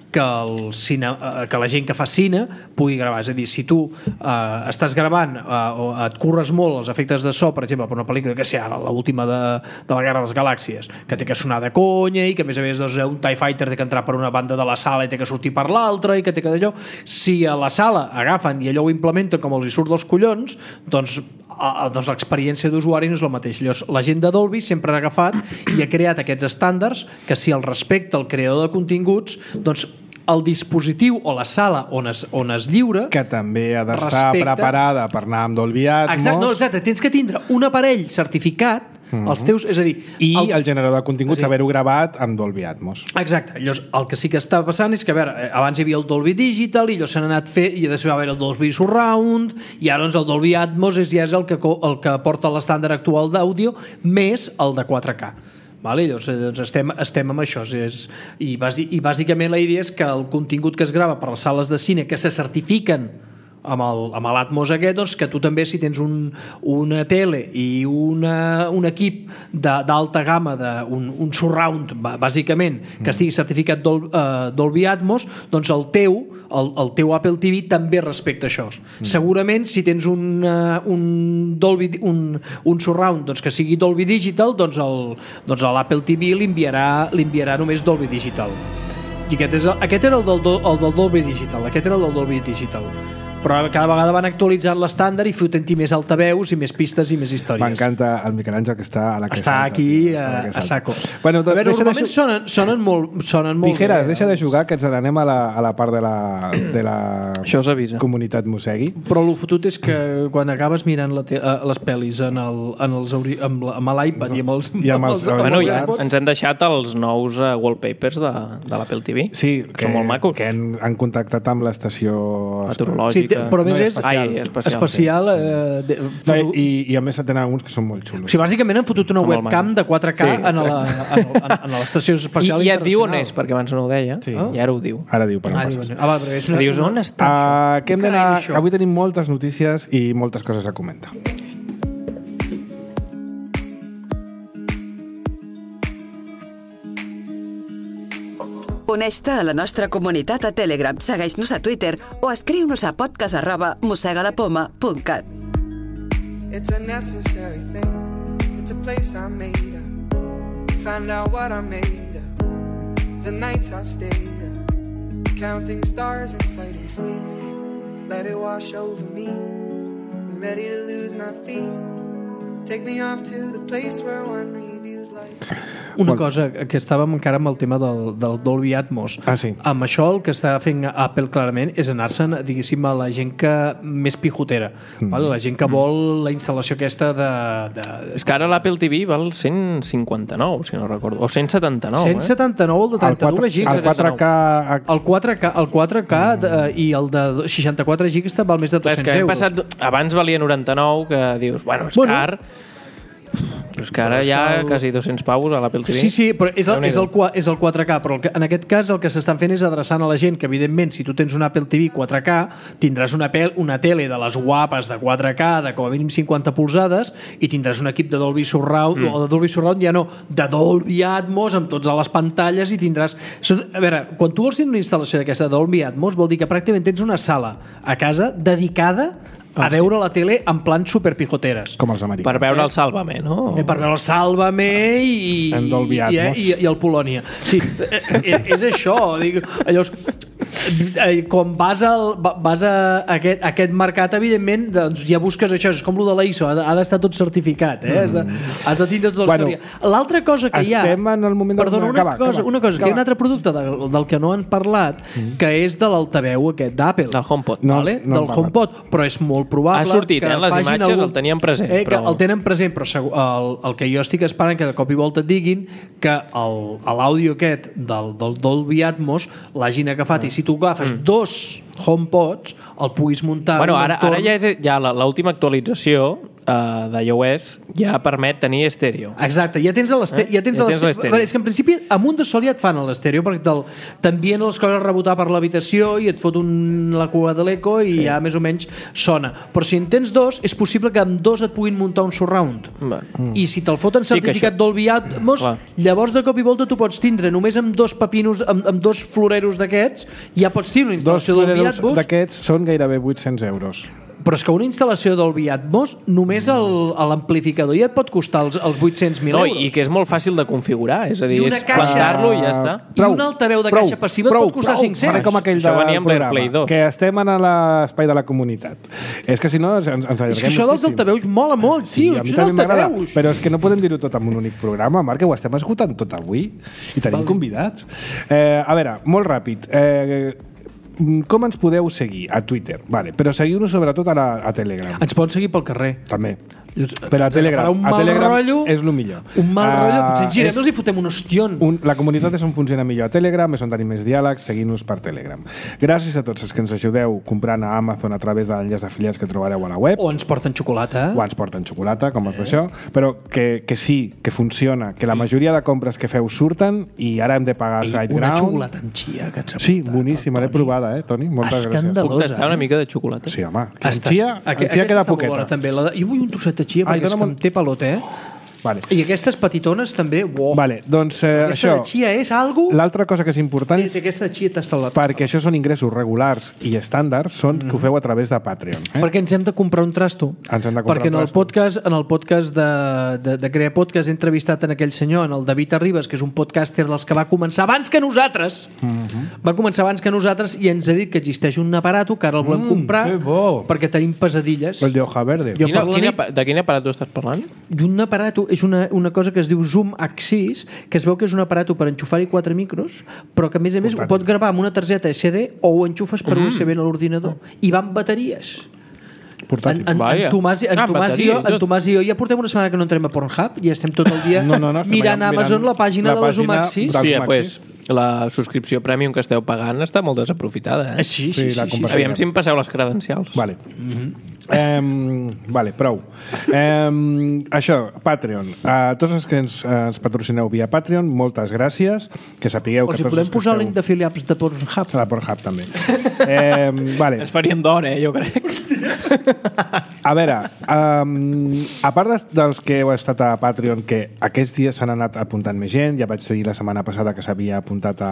que la gent que fa cine pugui gravar. És a dir, si tu estàs gravant o et curres molt els efectes de so, per exemple, per una pel·lícula que sigui l'última de la Guerra de les Galàxies, que té que sonar de conya i que a més doncs, un TIE Fighter té que entrar per una banda de la sala i té que sortir per l'altra i que té que d'allò, si a la sala agafen i allò ho implementen com els hi surt dels collons, doncs l'experiència d'usuari no és el mateix. Llavors, la gent de Dolby sempre ha agafat i ha creat aquests estàndards que si el respecta el creador de continguts, doncs el dispositiu o la sala on es lliura, que també ha d'estar preparada per anar amb Dolby Atmos. Exacte, tens que tindre un aparell certificat els teus, és a dir... I el generador de continguts haver-ho gravat amb Dolby Atmos. Exacte. Llavors, el que sí que està passant és que, a veure, abans hi havia el Dolby Digital i llavors s'han anat fent, i després va haver el Dolby Surround, i ara doncs el Dolby Atmos ja és el que porta l'estàndard actual d'àudio més el de 4K. Vale? Llavors estem amb això i bàsicament la idea és que el contingut que es grava per les sales de cine que se certifiquen amb l'Atmos aquest, doncs que tu també si tens una tele i un equip d'alta gamma, un surround bàsicament, que estigui certificat Dolby Atmos, doncs el teu Apple TV també respecta això. Segurament si tens un surround doncs que sigui Dolby Digital, doncs l'Apple TV li enviarà només Dolby Digital. I aquest era el del Dolby Digital, aquest era el del Dolby Digital. Però cada vegada van actualitzant l'estàndard i fotent-hi més altaveus i més pistes i més històries. M'encanta el Miquel Àngel que està a la que està salta. Aquí a saco. Bueno, a veure, normalment sonen molt Tijeras, deixa de jugar, que ens n'anem a la part de la això s'avisa. Comunitat Mosegui. Però el fotut és que quan acabes mirant les pel·lis amb l'iPad i amb els... Bueno, ja ens han deixat els nous wallpapers de l'Apple TV. Sí, que són molt macos. Que han contactat amb l'estació meteorològica. Però a més és especial. I a més tenen alguns que són molt xulos. O sigui, bàsicament han fotut una webcam de 4K en l'estació espacial i ja et diu on és, perquè abans no ho deia, i ara ho diu. Ara diu per on passes. Dius, on està això? Avui tenim moltes notícies i moltes coses a comentar. Uneix-te a la nostra comunitat a Telegram, segueix-nos a Twitter o escriu-nos a podcast@mosegalapoma.cat. It's a necessary thing. It's a place I made up. Found out what I made up. The nights I stayed up. Counting stars and fighting sleep. Let it wash over me. I'm ready to lose my feet. Take me off to the place where one reviews like... Una cosa, que estàvem encara amb el tema del Dolby Atmos. Sí. Amb això el que està fent Apple clarament és anar-se'n, diguéssim, a la gent més pijotera. La gent que vol la instal·lació aquesta de... És que ara l'Apple TV val 159, si no recordo, o 179. 179, el de 32 gigs. El 4K... El 4K i el de 64 gigs val més de 200 euros. Abans valia 99, que dius, bueno, és car... Però és que ara hi ha quasi 200 pavos a l'Apple TV. Sí, però és el 4K, però en aquest cas el que s'estan fent és adreçant a la gent que, evidentment, si tu tens un Apple TV 4K, tindràs una tele de les guapes de 4K de com a mínim 50 polzades i tindràs un equip de Dolby Surround, o de Dolby Surround ja no, de Dolby Atmos amb totes les pantalles i tindràs... A veure, quan tu vols tenir una instal·lació d'aquesta de Dolby Atmos vol dir que pràcticament tens una sala a casa dedicada a veure la tele en plan superpijoteres. Com els americans. Per veure el Sálvame, no? Per veure el Sálvame i el Polònia. Sí, és això. Llavors, quan vas a aquest mercat, evidentment, doncs ja busques això. És com el de la ISO, ha d'estar tot certificat. Has de tindre tota la història. L'altra cosa que hi ha... Estem en el moment de... Perdona, una cosa, que hi ha un altre producte del que no han parlat, que és de l'altaveu aquest d'Apple. Del HomePod. Del HomePod, però és molt probable... Ha sortit, les imatges el tenien present. El tenen present, però el que jo estic esperant que de cop i volta et diguin que l'àudio aquest del Dolby Atmos l'hagin agafat i si tu agafes dos HomePods el puguis muntar... Bueno, ara ja és l'última actualització d'iOS ja permet tenir estèreo. Exacte, ja tens l'estèreo. És que en principi amunt de sol ja et fan l'estèreo perquè t'envien les coses a rebotar per l'habitació i et fot la cua de l'eco i ja més o menys sona. Però si en tens dos, és possible que amb dos et puguin muntar un surround. I si te'l foten certificat Dolby Atmos, llavors de cop i volta tu pots tindre només amb dos pepinos, amb dos floreros d'aquests, ja pots tindre una instal·lació Dolby Atmos. Dos floreros d'aquests són gairebé 800 euros. Però és que una instal·lació Dolby Atmos només l'amplificador ja et pot costar els 800.000 euros. I que és molt fàcil de configurar, és a dir, és caixa, plantar-lo i ja està. I un altaveu de caixa passiva et pot costar 500. Com aquell Això venia amb l'Airplay 2. Que estem en l'espai de la comunitat. És que si no ens allarguem és que això dels altaveus mola molt, tio. A mi també m'agrada, però és que no podem dir-ho tot en un únic programa, Marc, que ho estem esgotant tot avui i tenim convidats. A veure, molt ràpid. Com ens podeu seguir? A Twitter, vale. Però seguiu-nos sobretot a Telegram. Ens poden seguir pel carrer. També. Però a Telegram és el millor. Un mal rotllo, potser ens girem-nos i fotem un ostion. La comunitat és on funciona millor a Telegram, és on tenim més diàlegs, seguint-nos per Telegram. Gràcies a tots els que ens ajudeu comprant a Amazon a través de l'enllaç d'afiliats que trobareu a la web. O ens porten xocolata. Com és això. Però que sí, que funciona, que la majoria de compres que feu surten i ara hem de pagar SiteGround. Una xocolata amb xia que ens ha portat. Sí, boníssima, l'he provada, Toni? Moltes gràcies. Puc tastar una mica de xocolata? Sí, home. Amb xia queda poqueta. Jo vull un trosset de xia perquè és que em té pelot, Vale. I aquestes petitones també, Vale, doncs aquesta això... de xia és algo... L'altra cosa que és important... Aquesta de xia t'està la... Perquè això són ingressos regulars i estàndards, que ho feu a través de Patreon. Perquè ens hem de comprar un trasto. Perquè en el podcast de Crear Podcast he entrevistat en aquell senyor, en el David Arribas, que és un podcaster dels que va començar abans que nosaltres. Va començar abans que nosaltres i ens ha dit que existeix un aparato que ara el volem comprar perquè tenim pesadilles. El de hoja verde. De quin aparato estàs parlant? D'un aparato és una cosa que es diu Zoom H6, que es veu que és un aparato per enxufar-hi 4 micros, però que a més ho pot gravar amb una targeta SD o ho enxufes per USB a l'ordinador. I va amb bateries. Portàtil. En Tomàs i jo ja portem una setmana que no entrem a Pornhub i estem tot el dia mirant a Amazon la pàgina de la Zoom H6. Hòstia, pues, la subscripció premium que esteu pagant està molt desaprofitada. Sí. Aviam si em passeu les credencials. Vale. Vale, prou. Això, Patreon. A tots els que ens patrocineu via Patreon, moltes gràcies. Que sapigueu que tots els que podem posar el link d'afiliats de Pornhub. De Pornhub també. Vale. Es farien d'hora, jo crec. A veure, a part dels que heu estat a Patreon, que aquests dies s'han anat apuntant més gent, ja vaig dir la setmana passada que s'havia apuntat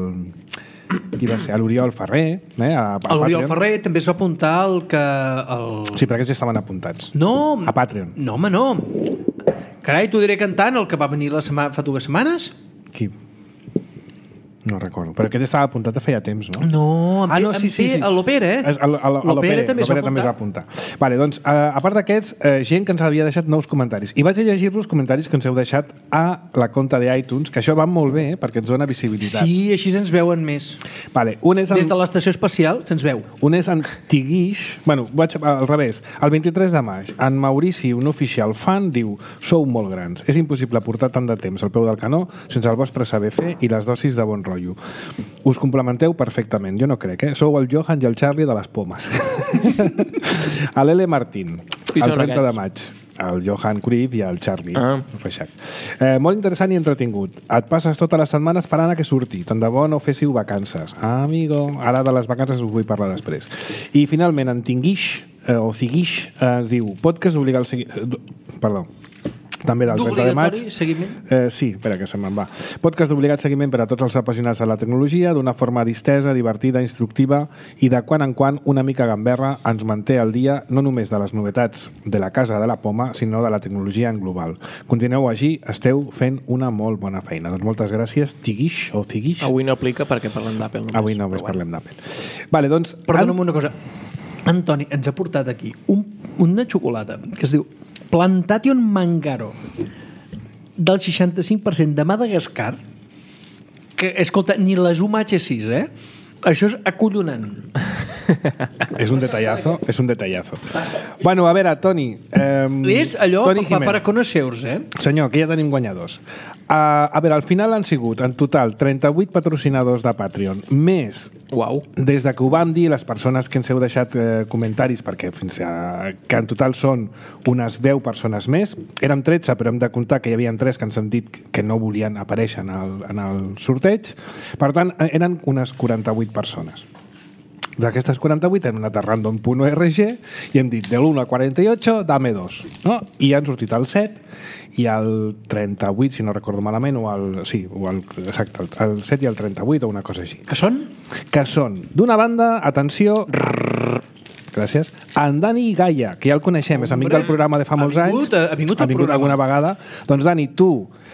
qui va ser? L'Oriol Ferrer. L'Oriol Ferrer també es va apuntar Sí, però aquests ja estaven apuntats. No. A Patreon. No, home, no. Carai, t'ho diré cantant, el que va venir fa 2 setmanes. Qui? No recordo. Però aquest estava apuntat de feia temps, no? No, sí. L'Opera, L'Opera també es va apuntar. Vale, doncs, a part d'aquests, gent que ens havia deixat nous comentaris. I vaig a llegir los comentaris que ens heu deixat a la compte d'iTunes, que això va molt bé, perquè ens dona visibilitat. Sí, així ens veuen més. Vale, des de l'estació espacial se'ns veu. Un és en Tiguix, vaig al revés. El 23 de maig, en Maurici, un oficial fan, diu: sou molt grans. És impossible portar tant de temps al peu del canó sense el vostre saber fer i les dosis de bon rotllo. Us complementeu perfectament, jo no crec, Sou el Johan i el Charlie de les pomes. A l'L. Martín, el 30 de maig. El Johan Cruyff i el Charlie. Molt interessant i entretingut. Et passes totes les setmanes esperant a que surti. Tant de bo no féssiu vacances. Amigo, ara de les vacances us vull parlar després. I finalment, en Tinguix, o Ciguix, ens diu: podcast obligar el Perdó. També del 30 de maig. Seguiment? Sí, espera, que se me'n va. Podcast d'obligat seguiment per a tots els apassionats de la tecnologia, d'una forma distesa, divertida, instructiva i de quan en quan una mica gamberra ens manté al dia no només de les novetats de la casa de la poma, sinó de la tecnologia en global. Continueu així, esteu fent una molt bona feina. Doncs moltes gràcies, Tiguix o Ciguix. Avui no aplica perquè parlem d'Apple. Avui només parlem d'Apple. Vale, doncs... Perdona'm una cosa. Antoni ens ha portat aquí una xocolata que es diu Plantation Mangaro del 65% de Madagascar, que, escolta, ni la Zoom H6, Això és acollonant. És un detallazo, és un detallazo. Bueno, a veure, Toni... És allò Toni per conèixer-vos, Senyor, que ja tenim guanyadors. A veure, al final han sigut, en total, 38 patrocinadors de Patreon, més, des de que ho vam dir, les persones que ens heu deixat comentaris, perquè fins que en total són unes 10 persones més, érem 13, però hem de comptar que hi havia 3 que ens han dit que no volien aparèixer en el sorteig. Per tant, eren unes 48 persones. D'aquestes 48 hem anat a random.org i hem dit de l'1 al 48 dame 2, no? I han sortit el 7 i el 38, si no recordo malament, exacte, el 7 i el 38 o una cosa així. Que són? Que són, d'una banda, atenció, gràcies, en Dani Gaia, que ja el coneixem, és amic del programa de fa molts anys. Ha vingut alguna vegada. Doncs Dani, tu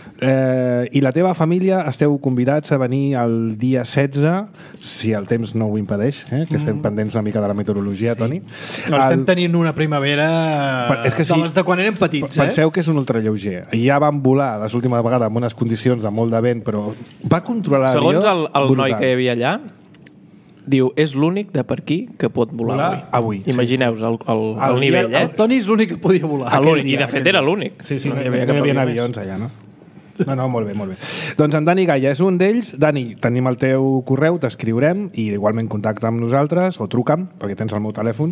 i la teva família esteu convidats a venir el dia 16, si el temps no ho impedeix, que estem pendents una mica de la meteorologia, Toni. Estem tenint una primavera de les de quan érem petits. Penseu que és un ultralleuger. Ja vam volar les últimes vegades amb unes condicions de molt de vent, però va controlar l'avió. Segons el noi que hi havia allà, diu, és l'únic de per aquí que pot volar avui. Imagineu-vos el nivell, El Toni és l'únic que podia volar. I de fet era l'únic. Sí, no hi havia avions allà, no? No, molt bé. Doncs en Dani Gaia és un d'ells. Dani, tenim el teu correu, t'escriurem i igualment contacta amb nosaltres o truca'm, perquè tens el meu telèfon,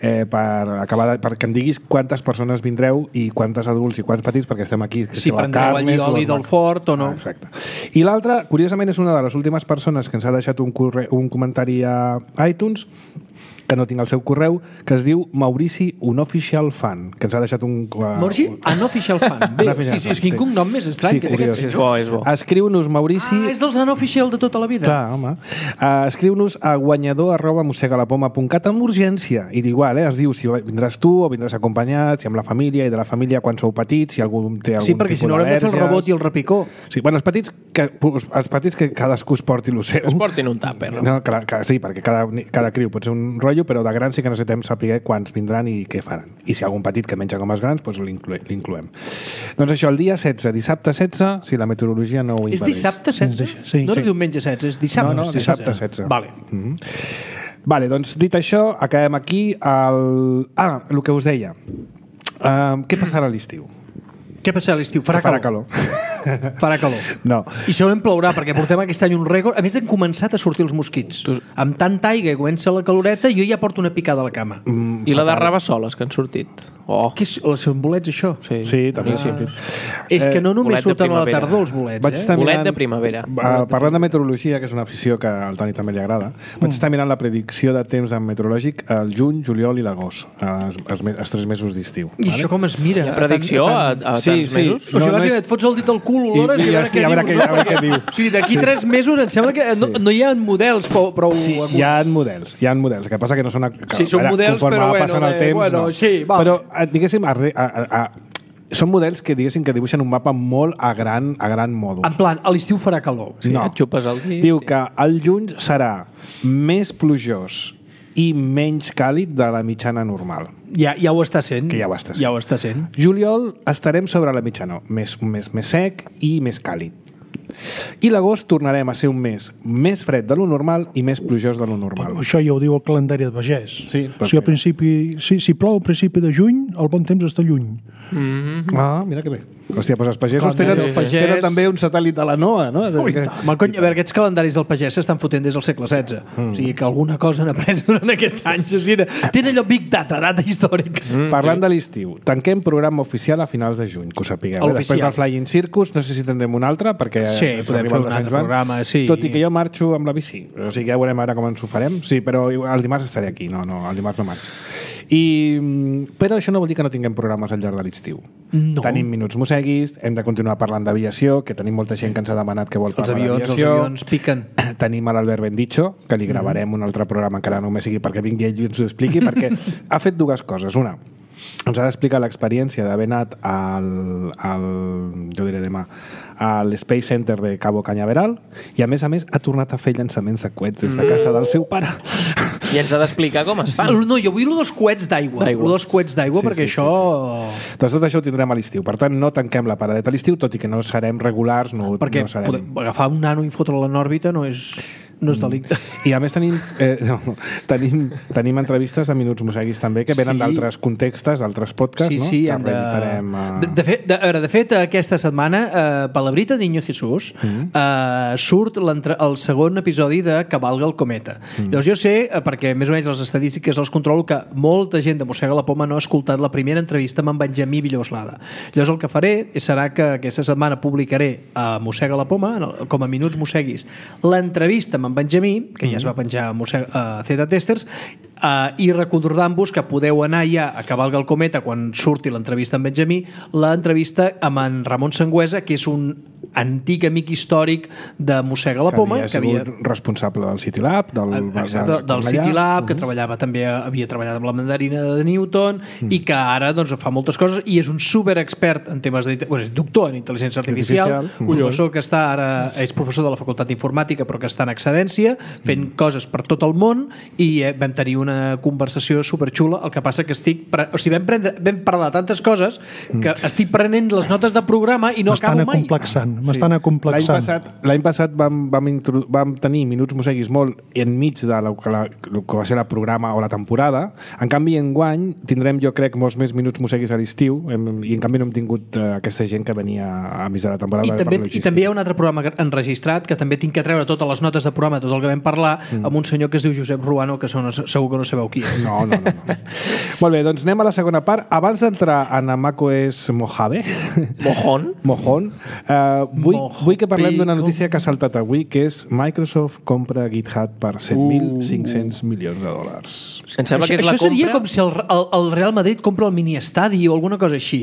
perquè em diguis quantes persones vindreu i quantes adults i quants petits, perquè estem aquí. Si prendreu allí oli del fort o no. Exacte. I l'altra, curiosament, és una de les últimes persones que ens ha deixat un comentari a iTunes, que no tinc el seu correu, que es diu Maurici Unofficial Fan, que ens ha deixat un... Maurici Unofficial Fan. Bé, és quin cognom més estrany que té aquest senyor. És bo. Escriu-nos, Maurici... És dels Unofficial de tota la vida. Clar, home. Escriu-nos a guanyador@mossegalapoma.cat amb urgència. I d'igual, es diu si vindràs tu o vindràs acompanyat, si amb la família i de la família quan sou petits, si algú té algun tipus d'al·lèrgies. Sí, perquè si no haurem de fer el rebot i el repicó. Sí, bueno, els petits que cadascú es porti el seu. Es portin un tàper. No, sí, perquè cada criu pot ser un rotllo, però de grans sí que necessitem saber quants vindran i què faran. I si hi ha algun petit que menja com els grans, doncs l'incloem. Doncs això, el dia 16, dissabte 16, si la meteorologia no ho impedeix. És dissabte 16? Sí. No era diumenge 16, és dissabte 16. No, dissabte 16. Vale. Vale, doncs dit això, acabem aquí el que us deia. Què passarà a l'estiu? Què passarà a l'estiu? Farà calor. Farà calor. No. I segurament plourà, perquè portem aquest any un rècord. A més, han començat a sortir els mosquits. Amb tanta aigua i comença la caloreta, jo ja porto una picada a la cama. I la de rabassoles, que han sortit. Són bolets, això? Sí, també ha sortit. És que no només surten a la tardor els bolets. Bolet de primavera. Parlant de meteorologia, que és una afició que al Toni també li agrada, vaig estar mirant la predicció de temps meteorològic al juny, juliol i l'agost, els 3 mesos d'estiu. I això com es mira? Hi ha predicció a tants mesos? O sigui, bàsicament et fots el dit al cul l'hores i a veure què diu. O sigui, d'aquí 3 mesos em sembla que no hi ha models prou... Sí, hi ha models. El que passa que no són... Sí, són models, però bueno, sí, va. Però, diguéssim, són models que, diguéssim, que dibuixen un mapa molt a gran mòdul. En plan, a l'estiu farà calor. Sí, no. Et xupes el dit. Diu que el juny serà més plujós i menys càlid de la mitjana normal. Ja ho està sent. Que ja ho està sent. Juliol estarem sobre la mitjana, més sec i més càlid. I l'agost tornarem a ser un mes més fred de lo normal i més plujós de lo normal. Però això ja ho diu el calendari de pagès. Sí, si plou a principi de juny, el bon temps està lluny. Mira que bé. Hòstia, doncs els pagesos tenen també un satèl·lit de la NOAA, no? A veure, aquests calendaris del pagès s'estan fotent des del segle XVI. O sigui que alguna cosa han après durant aquest any. O sigui, tenen allò Big Data, data històrica. Parlant de l'estiu, tanquem programa oficial a finals de juny, que ho sapigueu. Després del Flying Circus, no sé si tindrem un altre, perquè podem fer un altre programa, sí. Tot i que jo marxo amb la bici. O sigui que ja veurem ara com ens ho farem. Sí, però el dimarts estaré aquí. No, el dimarts no marxo. Però això no vol dir que no tinguem programes al llarg de l'estiu. No. Tenim Minuts Mosseguis, hem de continuar parlant d'aviació, que tenim molta gent que ens ha demanat que vol parlar d'aviació. Els avions piquen. Tenim l'Albert Bendicho, que li gravarem un altre programa, encara només sigui perquè vingui ell i ens ho expliqui, perquè ha fet dues coses. Una, ens ha d'explicar l'experiència d'haver anat al Space Center de Cabo Cañaveral i a més ha tornat a fer llançaments de coets des de casa del seu pare. I ens ha d'explicar com es fan. No, jo vull dos coets d'aigua. Dos coets d'aigua, perquè això... Doncs tot això ho tindrem a l'estiu. Per tant, no tanquem la paradeta a l'estiu, tot i que no serem regulars. Perquè agafar un nano i fotre-lo en òrbita no és... no és delicte. I a més tenim entrevistes de Minuts Moseguis també, que venen d'altres contextes, d'altres podcasts, no? Sí, que reeditarem... De fet, aquesta setmana, Palabrita Niño Jesús, surt el segon episodi de Cavalga el cometa. Llavors jo sé, perquè més o menys les estadístiques els controlo, que molta gent de Mossega la Poma no ha escoltat la primera entrevista amb en Benjamí Villoslada. Llavors el que faré serà que aquesta setmana publicaré a Mossega la Poma, com a Minuts Mosseguis, l'entrevista amb en Benjamí, que ja es va penjar a Z-Testers, i recordant-vos que podeu anar ja a Cavalga el cometa quan surti l'entrevista amb Benjamí, l'entrevista amb en Ramon Sangüesa, que és un antic amic històric de Mossega la Poma, que havia sigut responsable del City Lab, del City Lab, que treballava també, havia treballat amb la mandarina de Newton, i que ara doncs, fa moltes coses, i és un superexpert en temes és doctor en intel·ligència artificial, professor que està ara, és professor de la Facultat d'Informàtica, però que està en excedència, fent coses per tot el món, i vam tenir una conversació superxula. El que passa que vam parlar de tantes coses que estic prenent les notes de programa i no acabo mai. M'estan acomplexant. L'any passat vam tenir Minuts Mosseguis molt enmig de lo que va ser el programa o la temporada. En canvi, enguany tindrem, jo crec, molts més Minuts Mosseguis a l'estiu, i en canvi no hem tingut aquesta gent que venia a mig de la temporada. I també hi ha un altre programa enregistrat que també tinc que treure totes les notes de programa, tot el que vam parlar, amb un senyor que es diu Josep Ruano, que segur que no sabeu qui és. No. Molt bé, doncs anem a la segona part. Abans d'entrar en macOS Mojave, Mojón, vull que parlem d'una notícia que ha saltat avui, que és Microsoft compra GitHub per 7.500 milions de dòlars. Em sembla que és la compra... seria com si el Real Madrid compra el mini-estadi o alguna cosa així,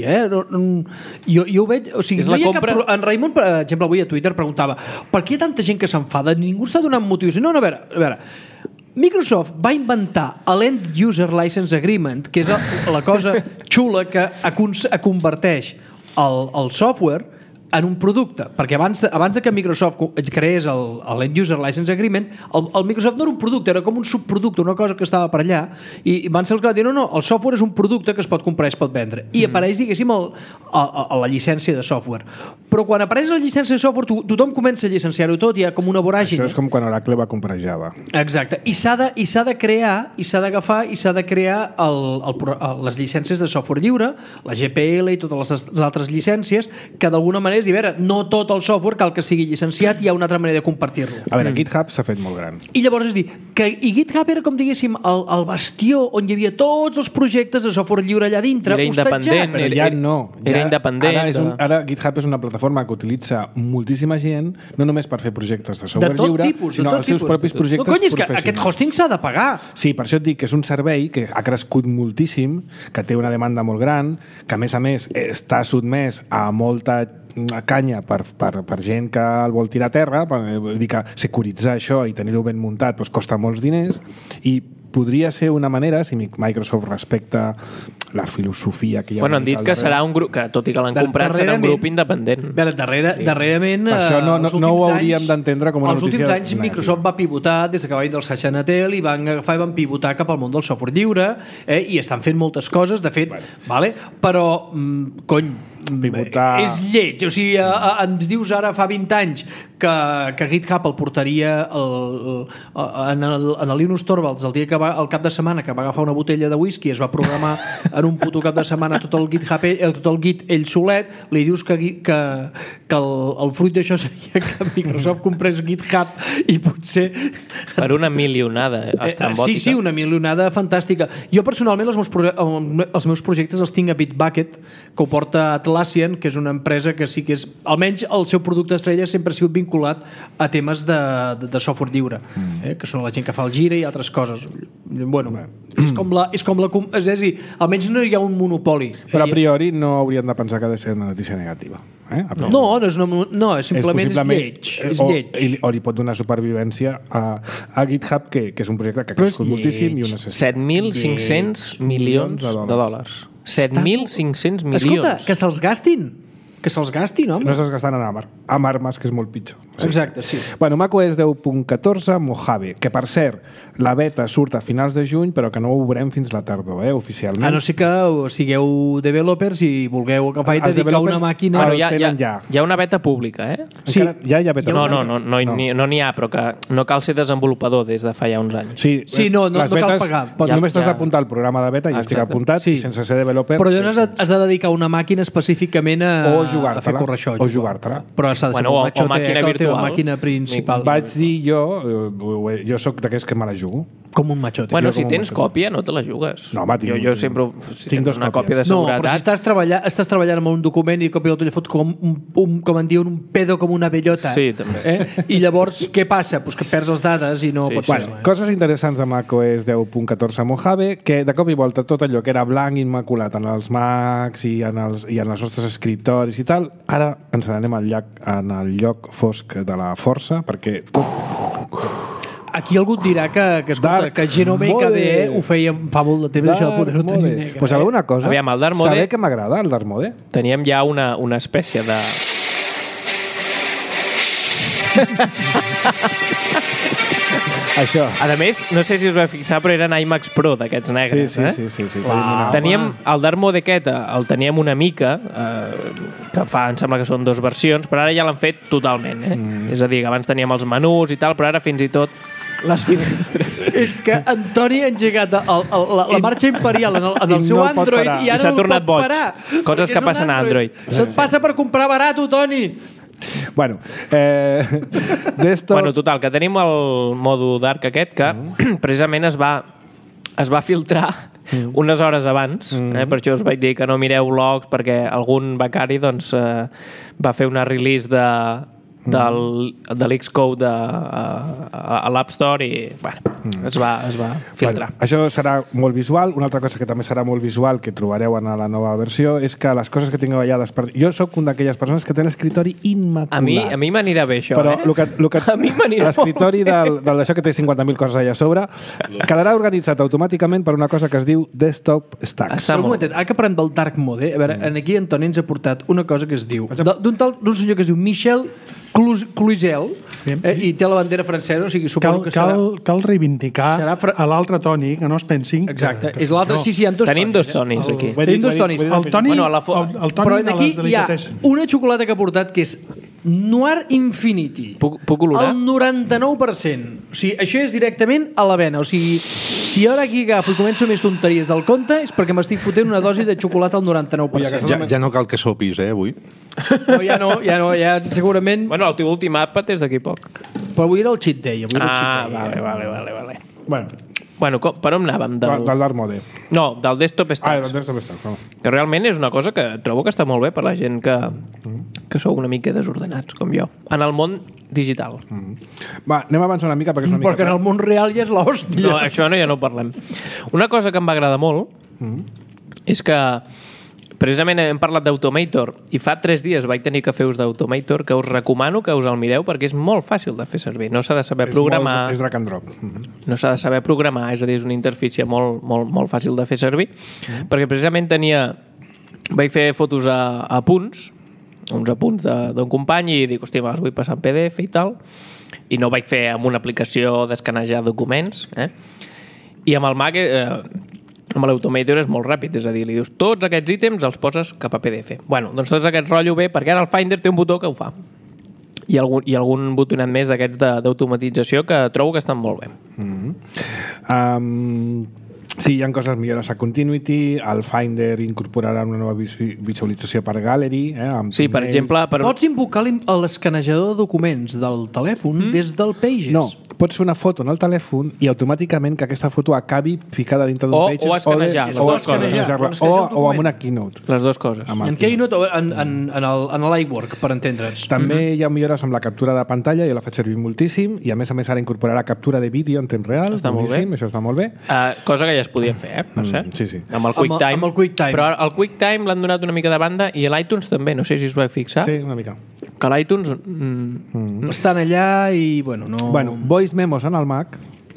Jo ho veig... O sigui, no hi ha compra... En Raimon, per exemple, avui a Twitter preguntava per què hi ha tanta gent que s'enfada? Ningú està donant motius. No, a veure, Microsoft va inventar l'End User License Agreement, que és la cosa xula que converteix el software en un producte, perquè abans de que Microsoft creés l'End User License Agreement, el Microsoft no era un producte, era com un subproducte, una cosa que estava per allà, i van ser els que van dir, no, el software és un producte que es pot comprar i es pot vendre, i apareix, diguéssim, la llicència de software. Però quan apareix la llicència de software, tothom comença a llicenciar-ho tot, hi ha com una voràgine. Això és com quan Oracle va comprar Java. Exacte, i s'ha de crear, i s'ha d'agafar, i s'ha de crear les llicències de software lliure, la GPL i totes les altres llicències, que d'alguna manera és dir, a veure, no tot el software cal que sigui llicenciat, hi ha una altra manera de compartir-lo. A veure, GitHub s'ha fet molt gran. I llavors és dir, i GitHub era com diguéssim el bastió on hi havia tots els projectes de software lliure allà dintre, era independent. Però ja no. Era independent. Ara GitHub és una plataforma que utilitza moltíssima gent, no només per fer projectes de software lliure, sinó els seus propis projectes professionals. Aquest hosting s'ha de pagar. Sí, per això et dic que és un servei que ha crescut moltíssim, que té una demanda molt gran, que a més està sotmès a molta canya per gent que el vol tirar a terra, vull dir que securitzar això i tenir-ho ben muntat doncs costa molts diners, i podria ser una manera, si Microsoft respecta la filosofia que hi ha... Bueno, han dit que serà un grup, que tot i que l'han comprat serà un grup independent. Darrerament... Això no ho hauríem d'entendre com una notícia... Els últims anys Microsoft va pivotar des que va vindre el Satya Nadella i van agafar i van pivotar cap al món del software lliure, i estan fent moltes coses, de fet, però, pivotar... és lleig. O sigui, ens dius ara fa 20 anys que GitHub el portaria en el Linus Torvalds el dia que el cap de setmana que va agafar una botella de whisky, es va programar en un puto cap de setmana tot el Git ell solet, li dius que el fruit d'això seria que Microsoft comprés GitHub i potser... Per una milionada estrambòtica. Sí, una milionada fantàstica. Jo personalment els meus projectes els tinc a Bitbucket, que ho porta Atlassian, que és una empresa que sí que és... Almenys el seu producte estrella sempre ha sigut vinculat a temes de software lliure, que són la gent que fa el Gira i altres coses. Bueno, és com la... És a dir, almenys no hi ha un monopoli. Però a priori no hauríem de pensar que ha de ser una notícia negativa. No, simplement és lleig. O li pot donar supervivència a GitHub, que és un projecte que ha crescut moltíssim. 7.500 milions de dòlars. 7.500 milions. Escolta, que se'ls gastin. Que se'ls gasti, no? No se'ls gasten amb armes, que és molt pitjor. Exacte, sí. Bueno, macOS 10.14 Mojave, que per cert, la beta surt a finals de juny, però que no ho veurem fins la tardor, oficialment. A no ser que sigueu developers i vulgueu agafar i dedicar una màquina... Bueno, hi ha una beta pública, Sí. Ja hi ha beta No n'hi ha, però que no cal ser desenvolupador des de fa ja uns anys. Sí, no cal pagar. Només t'has d'apuntar al programa de beta, jo estic apuntat, sí. sense ser developer. Però llavors has de dedicar una màquina específicament a fer córrer això. O jugar-te-la. Però s'ha de ser o matxote, màquina la teva virtual. màquina principal. Vaig dir jo soc d'aquells que me la jugo. Com un matxote. Bueno, si tens còpia, no te la jugues. No, home, jo sempre... tinc dos una còpies. còpia de No, seguretat. però si estàs treballant amb un document i còpia del fot com en diuen, un pedo com una bellota. Sí, també. I llavors, què passa? Pues que perds les dades i no pots fer. Coses interessants de macOS 10.14 Mojave, que de cop i volta tot allò que era blanc immaculat en els Macs i en els nostres escriptoris i tal, ara ens n'anem en el lloc fosc de la força, perquè... Aquí algú et dirà que Genome i KDE ho feien fa molt de temps, això de poder-ho tenir negre. Pues alguna cosa. Aviam, el Dark Mode... Saber que m'agrada, el Dark Mode? Teníem ja una espècie de... Això. A més, no sé si us vau fixar, però eren iMacs Pro d'aquests negres. Sí. Teníem el Dark Mode aquest, el teníem una mica, que fa, em sembla que són 2 versions, però ara ja l'han fet totalment. És a dir, que abans teníem els menús i tal, però ara fins i tot les finestres. És que Antoni ha engegat la marxa imperial en el seu Android i ara s'ha no tornat pot boig. parar. Coses que passen a Android. Això et passa per comprar barat, Toni. Bueno, bueno, total, que tenim el modo dark aquest que precisament es va filtrar unes hores abans, per això us vaig dir que no mireu logs, perquè algun becari doncs, va fer una release de l'Xcode a l'App Store i bueno, es va filtrar. Bueno, això serà molt visual. Una altra cosa que també serà molt visual, que trobareu en la nova versió, és que les coses que tinc avallades... Jo sóc una d'aquelles persones que té l'escriptori immaculat. A mi m'anirà bé això, però a mi m'anirà l'escritori d'això que té 50.000 coses allà a sobre quedarà organitzat automàticament per una cosa que es diu Desktop Stacks. Però un momentet, ara que parlem del Dark Mode, a veure, aquí Antoni ens ha portat una cosa que es diu d'un senyor que es diu Michel Cluzel, i té la bandera francesa, o sigui, suposo que serà... Cal reivindicar a l'altre Toni, que no es pensin... Exacte, és l'altre... Sí, hi ha dos Tenim dos Tonis, aquí. Tenim dos Tonis. El Toni però aquí hi ha una xocolata que ha portat que és Noir Infinity. Puc olorar? El 99%. O sigui, això és directament a la vena. O sigui, si ara aquí agafo i començo més tonteries del compte és perquè m'estic fotent una dosi de xocolata al 99%. Ja no cal que sopis, avui. No, ja segurament... Bueno, el teu últim àpat és d'aquí poc. Però avui era el cheat day. Vale. Bueno, per on anàvem? Del Dark Mode. No, del Desktop Stacks. Del Desktop Stacks, no. Que realment és una cosa que trobo que està molt bé per la gent que sou una mica desordenats, com jo, en el món digital. Va, anem a avançar una mica perquè és una mica... Perquè en el món real ja és l'hòstia. No, això ja no ho parlem. Una cosa que em va agradar molt és que precisament hem parlat d'Automator i fa 3 dies vaig tenir que fer ús d'Automator, que us recomano que us el mireu perquè és molt fàcil de fer servir. No s'ha de saber programar. És drag and drop. No s'ha de saber programar, és a dir, és una interfície molt fàcil de fer servir, perquè precisament vaig fer fotos a punts, uns apunts d'un company i dic, hòstia, me les vull passar en PDF i tal, i no ho vaig fer amb una aplicació d'escanejar documents, i amb el Mac amb l'Automator és molt ràpid, és a dir, li dius tots aquests ítems els poses cap a PDF. Bueno, doncs tot aquest rotllo bé, perquè ara el Finder té un botó que ho fa. I algun botonet més d'aquests d'automatització que trobo que estan molt bé. Sí, hi ha coses millores a Continuity, el Finder incorporarà una nova visualització per Gallery. Sí, per exemple... Pots invocar l'escanejador de documents del telèfon des del Pages. No, pots fer una foto en el telèfon i automàticament que aquesta foto acabi ficada dintre d'un Pages o escanejar, o amb una Keynote. Les dues coses. En Keynote o en l'iWork, per entendre's. També hi ha millores amb la captura de pantalla, jo la faig servir moltíssim, i a més ara incorporarà captura de vídeo en temps real. Està molt bé. Això està molt bé. Cosa que ja es podia fer, per cert. Sí. Amb el QuickTime. Amb el QuickTime. Però el QuickTime l'han donat una mica de banda i l'iTunes també, no sé si us vau fixar. Sí, una mica. Que l'iTunes... Estan allà i, bueno, no... Bueno, Voice Memos en el Mac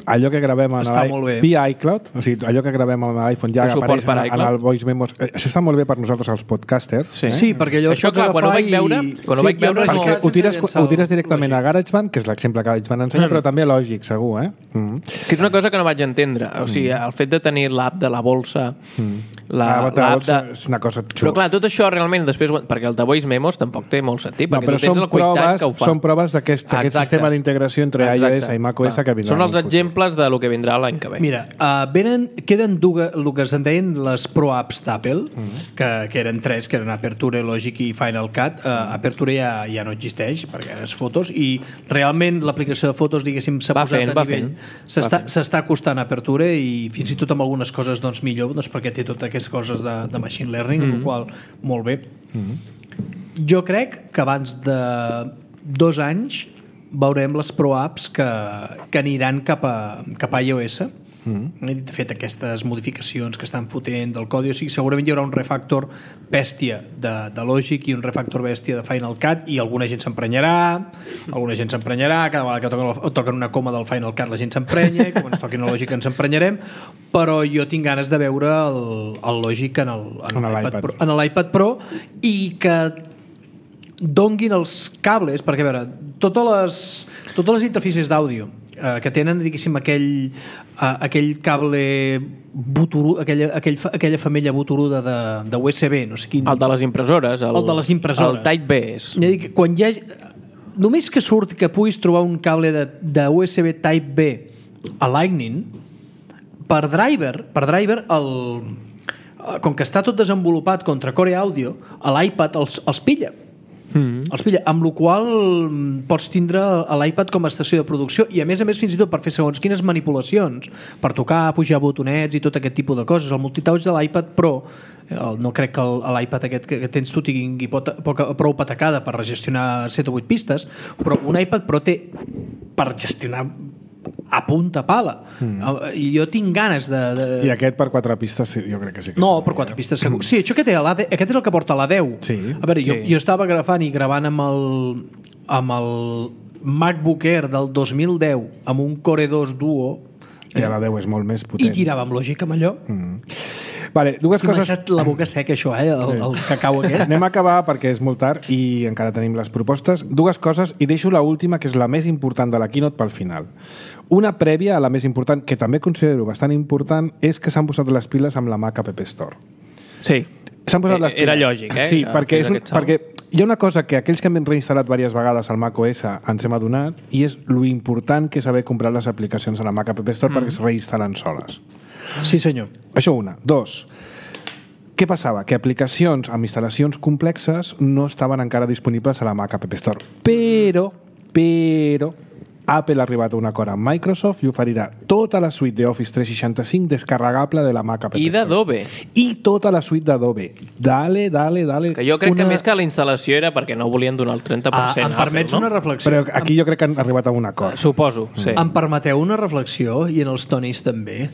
allò que gravem Està molt bé. via iCloud, o sigui, allò que gravem amb l'iPhone ja Que apareix suport per en el Voice Memos. Això està molt bé per nosaltres, els podcasters. Sí, perquè allò Això, clar, quan ho vaig veure... Quan ho vaig veure Perquè ho tires directament a GarageBand, que és l'exemple que GarageBand ensenya, però també a Logic, segur, Que és una cosa que no vaig entendre. O sigui, el fet de tenir l'app de la bolsa, l'app de... És una cosa Però clar, tot això realment després... Perquè el de Voice Memos tampoc té molt sentit, No, perquè però tu tens el QuickTime que ho fa. són proves d'aquest sistema d'integració entre iOS i macOS que vindrà. Són els exemples de lo que vindrà l'any que ve. Mira, queden el que se'n deien les Pro Apps d'Apple, que eren 3, que eren Aperture, Logic i Final Cut. Aperture ja no existeix, perquè és fotos, i realment l'aplicació de fotos, diguéssim, s'ha posat a nivell. S'està acostant a Aperture i fins i tot amb algunes coses doncs, millor, doncs, perquè té totes aquestes coses de machine learning, el qual molt bé. Jo crec que abans de 2 anys veurem les Pro Apps que aniran cap a iOS. De fet, aquestes modificacions que estan fotent del codi, o sigui, segurament hi haurà un refactor bèstia de Logic i un refactor bèstia de Final Cut, i alguna gent s'emprenyarà, cada vegada que toquen una coma del Final Cut la gent s'emprenya, i quan ens toquin el Logic ens emprenyarem, però jo tinc ganes de veure el Logic en l'iPad Pro, i que donguin els cables, perquè a veure, totes les interfícies d'àudio que tenen, diguéssim, aquell cable aquella femella buturuda de USB, no sé quin... El de les impressores. El de les impressores. El Type-B. Quan hi ha... Només que surti que puguis trobar un cable de USB Type-B a Lightning, per driver com que està tot desenvolupat contra Core Audio, a l'iPad els pilla. Els pilla, amb la qual pots tindre l'iPad com a estació de producció, i a més fins i tot per fer segons quines manipulacions, per tocar, pujar botonets i tot aquest tipus de coses. El multitouch de l'iPad Pro, no crec que l'iPad aquest que tens tu tingui prou patacada per gestionar 7 o 8 pistes, però un iPad Pro té per gestionar a punta pala. I jo tinc ganes de... I aquest per 4 pistes jo crec que sí que no, per 4 pistes segur. Sí, això que té aquest és el que porta l'A10. Sí. A veure, jo estava gravant amb el MacBook Air del 2010 amb un Core 2 Duo, que l'A10 és molt més potent, i tirava amb Logic amb allò. Vale, dues coses... M'ha deixat la boca seca, això, el cacau aquest. Anem a acabar perquè és molt tard i encara tenim les propostes. Dues coses, i deixo la última, que és la més important de la keynote, pel final. Una prèvia a la més important, que també considero bastant important, és que s'han posat les piles amb la Mac App Store. Sí. S'han posat les piles. Era lògic, Sí, perquè hi ha una cosa que aquells que hem reinstal·lat diverses vegades al macOS ens hem adonat, i és lo important que és haver comprat les aplicacions a la Mac App Store perquè es reinstal·len soles. Sí, senyor. Això una. 2. Què passava? Que aplicacions amb instal·lacions complexes no estaven encara disponibles a la Mac App Store. Però Apple ha arribat a un acord amb Microsoft i oferirà tota la suite d'Office 365 descarregable de la Mac App Store. I d'Adobe. I tota la suite d'Adobe. Dale. Que jo crec que més que la instal·lació era perquè no volien donar el 30%. Em permets una reflexió? Però aquí jo crec que han arribat a un acord. Suposo, sí. Em permeteu una reflexió, i en els tonis també.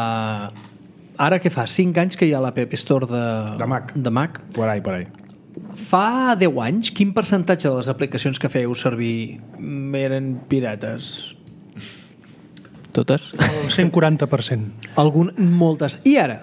Ara que fa 5 anys que hi ha l'App Store de Mac. Por ahí. Fa 10 anys, quin percentatge de les aplicacions que fèieu servir eren pirates? Totes? El 140%. Moltes. I ara?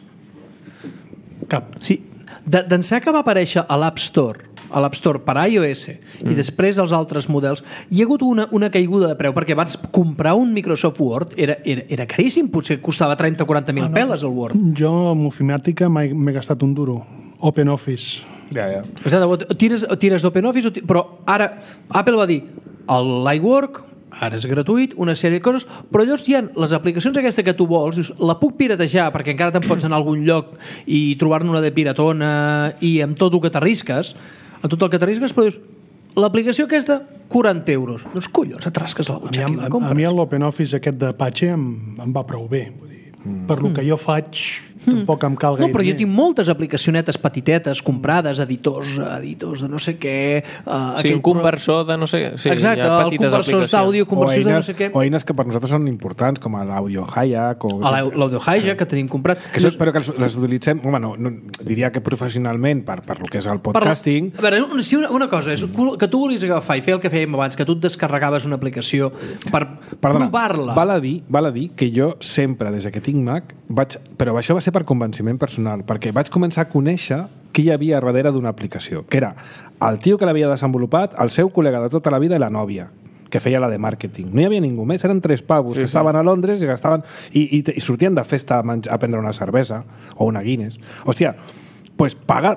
Cap. Sí, d'ençà que va aparèixer a l'App Store per iOS i després els altres models, hi ha hagut una caiguda de preu, perquè abans comprar un Microsoft Word era caríssim, potser costava 30 o 40.000 peles el Word. Jo amb ofimàtica m'he gastat un duro. OpenOffice. Ja. Tires d'OpenOffice, però ara Apple va dir l'iWork ara és gratuït, una sèrie de coses, però llavors hi ha les aplicacions aquesta que tu vols, dius, la puc piratejar perquè encara te'n pots anar a algun lloc i trobar-ne una de piratona i amb tot el que t'arrisques, però dius, l'aplicació aquesta, 40 euros. Doncs collons, et rasques la butxaca i la compres. A mi l'OpenOffice aquest d'Apache em va prou bé. Vull dir, per lo que jo faig, tampoc em cal gaire. No, però jo tinc moltes aplicacionetes petitetes comprades, editors de no sé què... Sí, un conversor de no sé què. Sí, exacte, conversors d'àudio, conversors de no sé què. O eines que per nosaltres són importants, com l'Audio Hijack. L'Audio Hijack, que tenim comprat. Però que les utilitzem, no, diria que professionalment per el que és el podcasting... A veure, si una cosa és que tu volies agafar i fer el que fèiem abans, que tu et descarregaves una aplicació per provar-la. Val a dir que jo sempre, des que tinc Mac, però això va ser per convenciment personal, perquè vaig començar a conèixer qui hi havia darrere d'una aplicació, que era el tio que l'havia desenvolupat, el seu col·lega de tota la vida i la nòvia, que feia la de màrqueting. No hi havia ningú més, eren 3 pavos que estaven a Londres i gastaven i sortien de festa a prendre una cervesa o una Guinness. Hòstia, doncs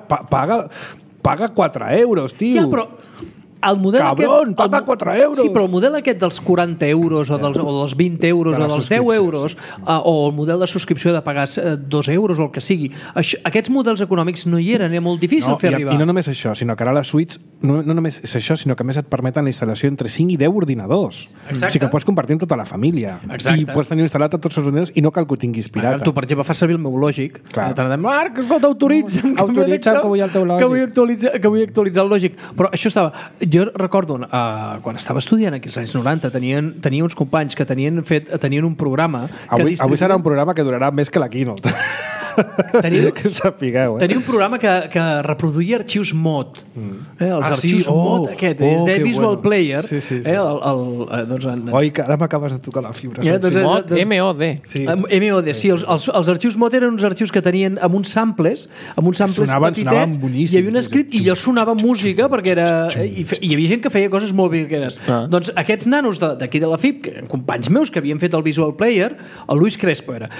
paga 4 euros, tio. Ja, però el model Cabron, paga 4 euros. Sí, però el model aquest dels 40 euros o dels 20 euros o dels 10 euros o el model de subscripció de pagar 2 euros o el que sigui, aquests models econòmics no hi eren, era molt difícil fer arribar. I no només això, sinó que ara les suites no només és això, sinó que a més et permeten la instal·lació entre 5 i 10 ordinadors. Exacte. O sigui que pots compartir amb tota la família. Exacte. I pots tenir instal·lat a tots els ordinadors i no cal que ho tinguis pirata. Tu, per exemple, fas servir el meu lògic. Marc, escolta, autoritza'm que vull el teu lògic. Que vull actualitzar el lògic. Però això estava... Jo recordo quan estava estudiant aquí als anys 90 tenia uns companys que tenien un programa avui serà un programa que durarà més que la Keynote. Que ho sapigueu, Tenia un programa que reproduïa arxius MOD. Els arxius MOD aquest, és de Visual Player. Sí. Oi, que ara m'acabes de tocar la fibra. MOD. MOD, sí. Els arxius MOD eren uns arxius que tenien amb uns samples petitets, hi havia un script i allò sonava música perquè era... I hi havia gent que feia coses molt virgueres. Doncs aquests nanos d'aquí de la FIP, que eren companys meus que havien fet el Visual Player, el Luis Crespo era,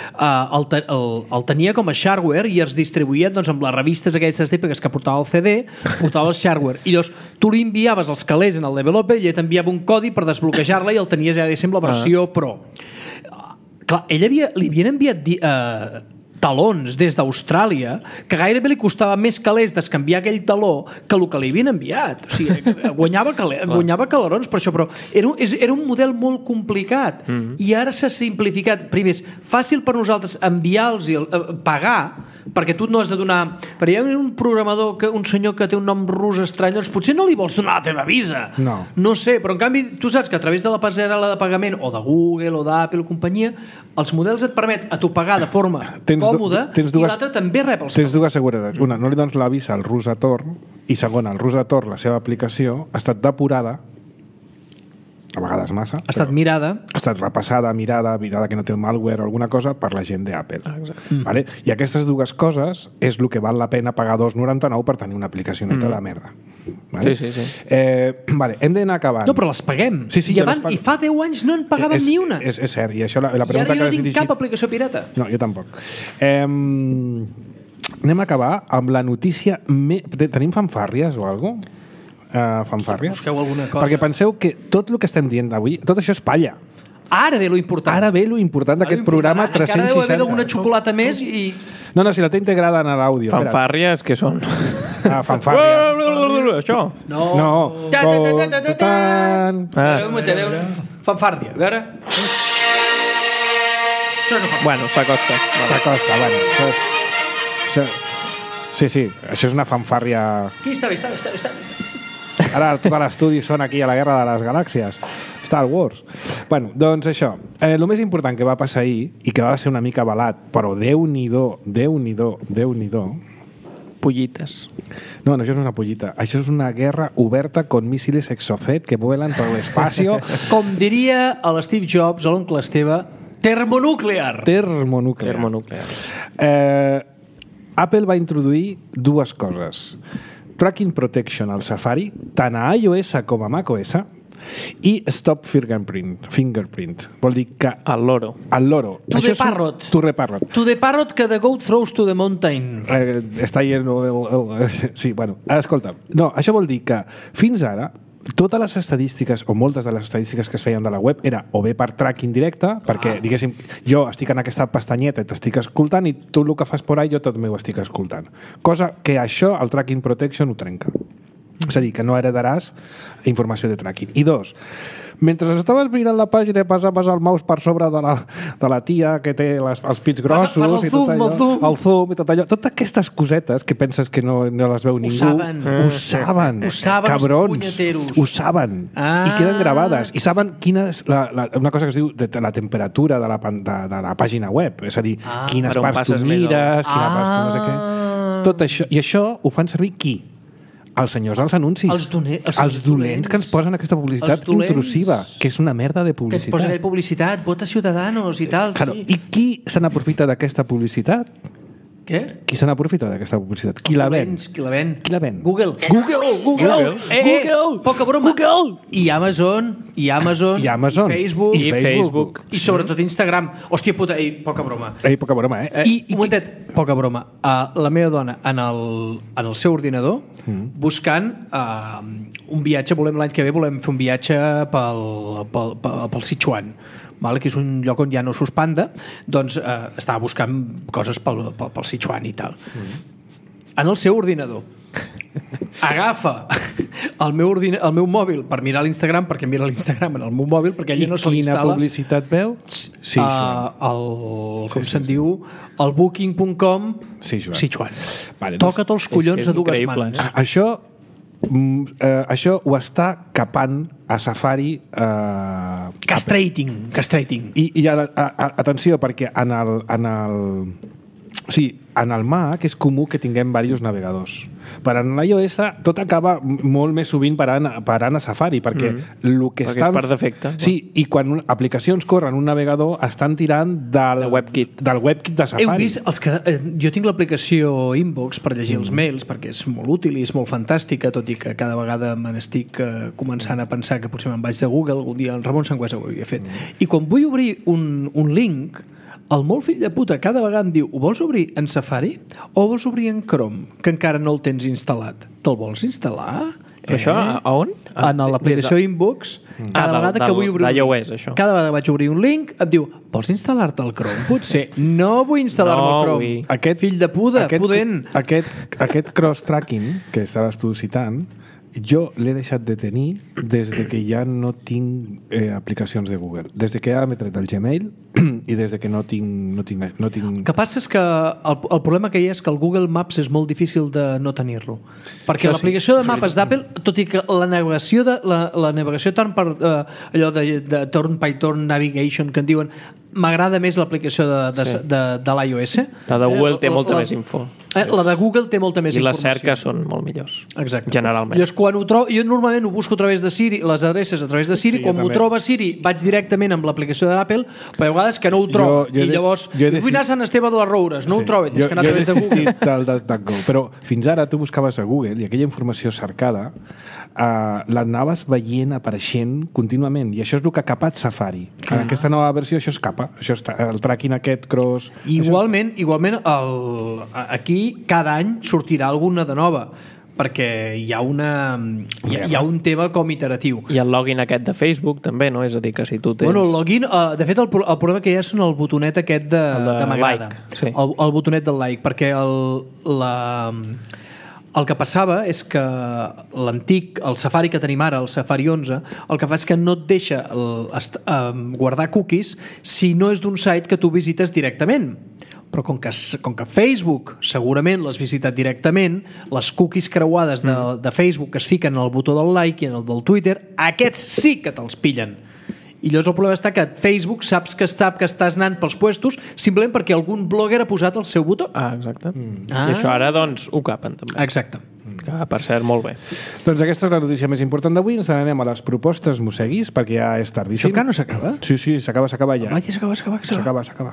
el tenia com a shareware i es distribuïa amb les revistes aquestes típiques que portava el CD, portava el shareware. I llavors tu li enviaves els calés en el developer i ell t'enviava un codi per desbloquejar-la i el tenies ja, diguéssim, la versió Pro. Clar, li havien enviat talons des d'Austràlia que gairebé li costava més calés descanviar aquell taló que el que li havien enviat. O sigui, guanyava calerons per això, però era un model molt complicat i ara s'ha simplificat. Primer, és fàcil per nosaltres enviar-los i pagar, perquè tu no has de donar... Perquè hi ha un programador, un senyor que té un nom rus estrany, doncs potser no li vols donar la teva visa. No sé, però en canvi tu saps que a través de la passarel·la de pagament o de Google o d'Apple o companyia, els models et permet a tu pagar de forma còmoda i l'altre també rep els... Tens dues seguretats. Una, no li dones la visa al Rosator, i segona, el Rosator, la seva aplicació, ha estat depurada, a vegades massa. Ha estat mirada. Ha estat repassada, mirada que no té malware o alguna cosa per la gent d'Apple. Vale? I aquestes dues coses és el que val la pena pagar $2,99 per tenir una aplicació neta de merda. Vale? Sí. Vale, hem d'anar acabant. No, però les paguem. Sí, I fa 10 anys no en pagàvem ni una. És cert. I això la pregunta I ara jo no que tinc cap aplicació pirata. No, jo tampoc. Anem a acabar amb la notícia... Tenim fanfàrries o alguna cosa? Fanfàrries? Busqueu alguna cosa. Perquè penseu que tot el que estem dient avui, tot això és palla. Ara ve lo important. D'aquest programa 360. Encara deu haver alguna xocolata més i... No, si la té integrada en l'àudio. Fanfàrries, què són? Fanfàrries. Això? No. Fanfàrria, a veure... Bueno, s'acosta. Sí, això és una fanfàrria... Aquí està bé. Ara tot l'estudi són aquí a la Guerra de les Galàxies. Star Wars. Bueno, doncs això. El més important que va passar ahir, i que va ser una mica balat, però Déu-n'hi-do. Pollites. No, això no és una pollita. Això és una guerra oberta con míssiles Exocet que vuelan por el espacio. Com diria l'Steve Jobs, l'oncle Esteve, termonuclear. Apple va introduir dues coses. Tracking Protection al Safari, tant a iOS com a macOS, i Stop Fingerprint. Vol dir que... El loro. To the parrot. To the parrot que the goat throws to the mountain. Està lleno Sí, bueno, escolta. No, això vol dir que fins ara totes les estadístiques, o moltes de les estadístiques que es feien de la web, era o bé per tracking directe, perquè, diguéssim, jo estic en aquesta pestanyeta i t'estic escoltant i tu el que fas por ahí jo també ho estic escoltant. Cosa que això, el Tracking Protection, ho trenca. És a dir, que no heredaràs informació de tracking. I 2, mentre estaves mirant la pàgina i passaves el mouse per sobre de la tia que té els pits grossos el i tot zoom, allò, el zoom i tot allò, totes aquestes cosetes que penses que no les veu ningú, ho saben, cabrons, ho saben, i queden gravades, i saben quina és una cosa que es diu de la temperatura de la pàgina web, és a dir, quines parts tu mires, quina part tu no sé què, tot això, i això ho fan servir qui? Els senyors dels anuncis. Els dolents que ens posen aquesta publicitat intrusiva, que és una merda de publicitat. Que ens posen aquella publicitat, vota Ciudadanos i tal. Claro. I qui se n'aprofita d'aquesta publicitat? Què? Qui se n'aprofita d'aquesta publicitat? Qui la ven? Qui la ven? Google. Poca broma. Google. I Amazon. I Facebook. I Facebook. I sobretot Instagram. Hòstia puta, poca broma. Poca broma, Un momentet, poca broma. La meva dona, en el seu ordinador, buscant un viatge, l'any que ve volem fer un viatge pel Sichuan, que és un lloc on hi ha osos panda, doncs estava buscant coses pel Sichuan i tal. En el seu ordinador agafa el meu mòbil per mirar l'Instagram, perquè mira l'Instagram en el meu mòbil, perquè ella no se l'instal·la. Quina publicitat veu? Com se'n diu? El booking.com Sichuan. Toca't els collons a dues mans. Això ho està capant a Safari. Castrating. I atenció, perquè en el Mac és comú que tinguem diversos navegadors. Per en l'iOS tot acaba molt més sovint parant a Safari, perquè perquè és per defecte. Sí, i quan aplicacions corren un navegador estan tirant del WebKit de Safari. Heu vist jo tinc l'aplicació Inbox per llegir els mails, perquè és molt útil i és molt fantàstica, tot i que cada vegada me n'estic començant a pensar que potser me'n vaig de Google, algun dia el Ramon Sangüesa ho havia fet. I quan vull obrir un link, el molt fill de puta cada vegada em diu: ho vols obrir en Safari o vols obrir en Chrome, que encara no el tens instal·lat? Te'l vols instal·lar? Però això, a on? En l'aplicació Inbox, cada vegada que vull obrir cada vegada vaig obrir un link, em diu: vols instal·lar-te al Chrome? Potser. No vull instal·lar-me al Chrome. Fill de puta, pudent. Aquest cross-tracking que estaves tu citant, jo l'he deixat de tenir des de que ja no tinc aplicacions de Google. Des de que ja m'he tret el Gmail i des de que no tinc... El que passa és que el problema que hi ha és que el Google Maps és molt difícil de no tenir-lo. Perquè l'aplicació de mapes d'Apple, tot i que la navegació tant per allò de Turn by Turn Navigation que en diuen, m'agrada més l'aplicació de l'iOS. La de Google té molta més info. La de Google té molta més informació. I les cerques són molt millors. Exacte. Generalment. Llavors, quan ho trobo, jo normalment ho busco a través de Siri, les adreces a través de Siri, quan m'ho troba Siri vaig directament amb l'aplicació de l'Apple, però a vegades que no ho trobo. I llavors, vull anar a Sant Esteve de les Roures, no ho trobo, tens que anar a través de Google. Jo he DuckDuckGo, però fins ara tu buscaves a Google i aquella informació cercada l'anaves veient apareixent contínuament, i això és el que ha capat Safari. En aquesta nova versió això es capa, el tracking aquest cross... Igualment aquí cada any sortirà alguna de nova, perquè hi ha un tema com iteratiu. I el login aquest de Facebook també, no? És a dir, que si tu tens... Bueno, el login, de fet el problema que hi ha són el botonet aquest de m'agrada. Like, sí. El botonet del like, perquè el que passava és que l'antic, el Safari que tenim ara, el Safari 11, el que fa és que no et deixa guardar cookies si no és d'un site que tu visites directament. Però com que Facebook segurament l'has visitat directament, les cookies creuades de Facebook que es fiquen en el botó del like i en el del Twitter, aquests sí que te'ls pillen. I llavors el problema està que Facebook sap que estàs anant pels puestos simplement perquè algun blogger ha posat el seu botó. Exacte. I això ara, doncs, ho capen també. Exacte. Que, per cert, molt bé. Doncs aquesta és la notícia més important d'avui. Ens n'anem a les propostes mosseguis, perquè ja és tardíssim. Això encara no s'acaba? Sí, s'acaba ja. S'acaba.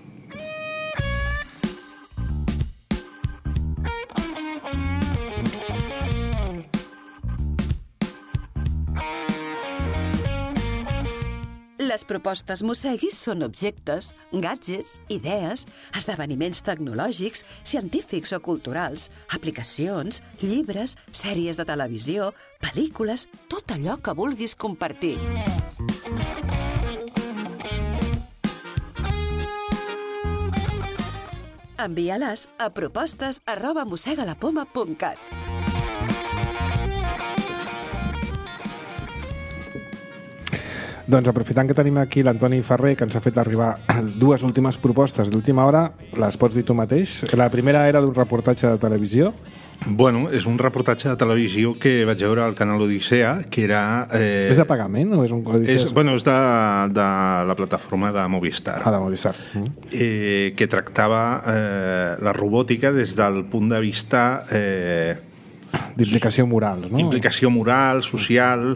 Les propostes mosseguis són objectes, gadgets, idees, esdeveniments tecnològics, científics o culturals, aplicacions, llibres, sèries de televisió, pel·lícules, tot allò que vulguis compartir. Envia-les a propostes@mossegalapoma.cat. Doncs aprofitant que tenim aquí l'Antoni Ferrer, que ens ha fet arribar 2 últimes propostes d'última hora, les pots dir tu mateix? La primera era d'un reportatge de televisió. Bueno, és un reportatge de televisió que vaig veure al canal Odissea, que era... És de pagament o és un Odissea? És de la plataforma de Movistar. De Movistar. Que tractava la robòtica des del punt de vista... d'implicació moral, no? Implicació moral, social...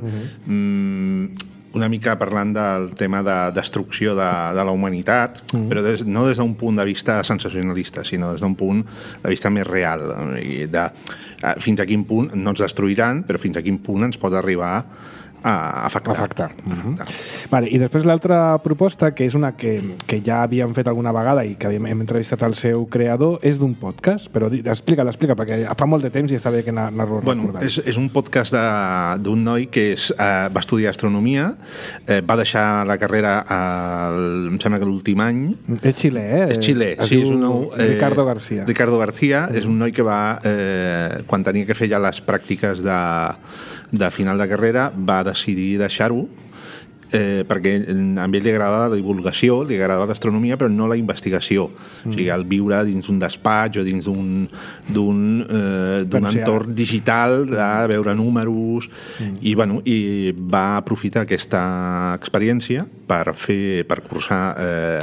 una mica parlant del tema de destrucció de la humanitat, però no des d'un punt de vista sensacionalista, sinó des d'un punt de vista més real. I fins a quin punt no ens destruiran, però fins a quin punt ens pot arribar a afectar. Vale, i després l'altra proposta, que és una que ja havíem fet alguna vegada i que hem entrevistat el seu creador, és d'un podcast, però explica, perquè fa molt de temps i està bé que n'ha recordat. És un podcast d'un noi que va estudiar astronomia, va deixar la carrera em sembla que l'últim any. És xilè, És xilè, sí, és un nou... Ricardo García. Ricardo García és un noi que va, quan tenia que fer ja les pràctiques de final de carrera, va decidir deixar-ho perquè a ell li agrada la divulgació, li agrada l'astronomia, però no la investigació. O sigui, el viure dins d'un despatx o dins d'un entorn digital, de veure números, i va aprofitar aquesta experiència per cursar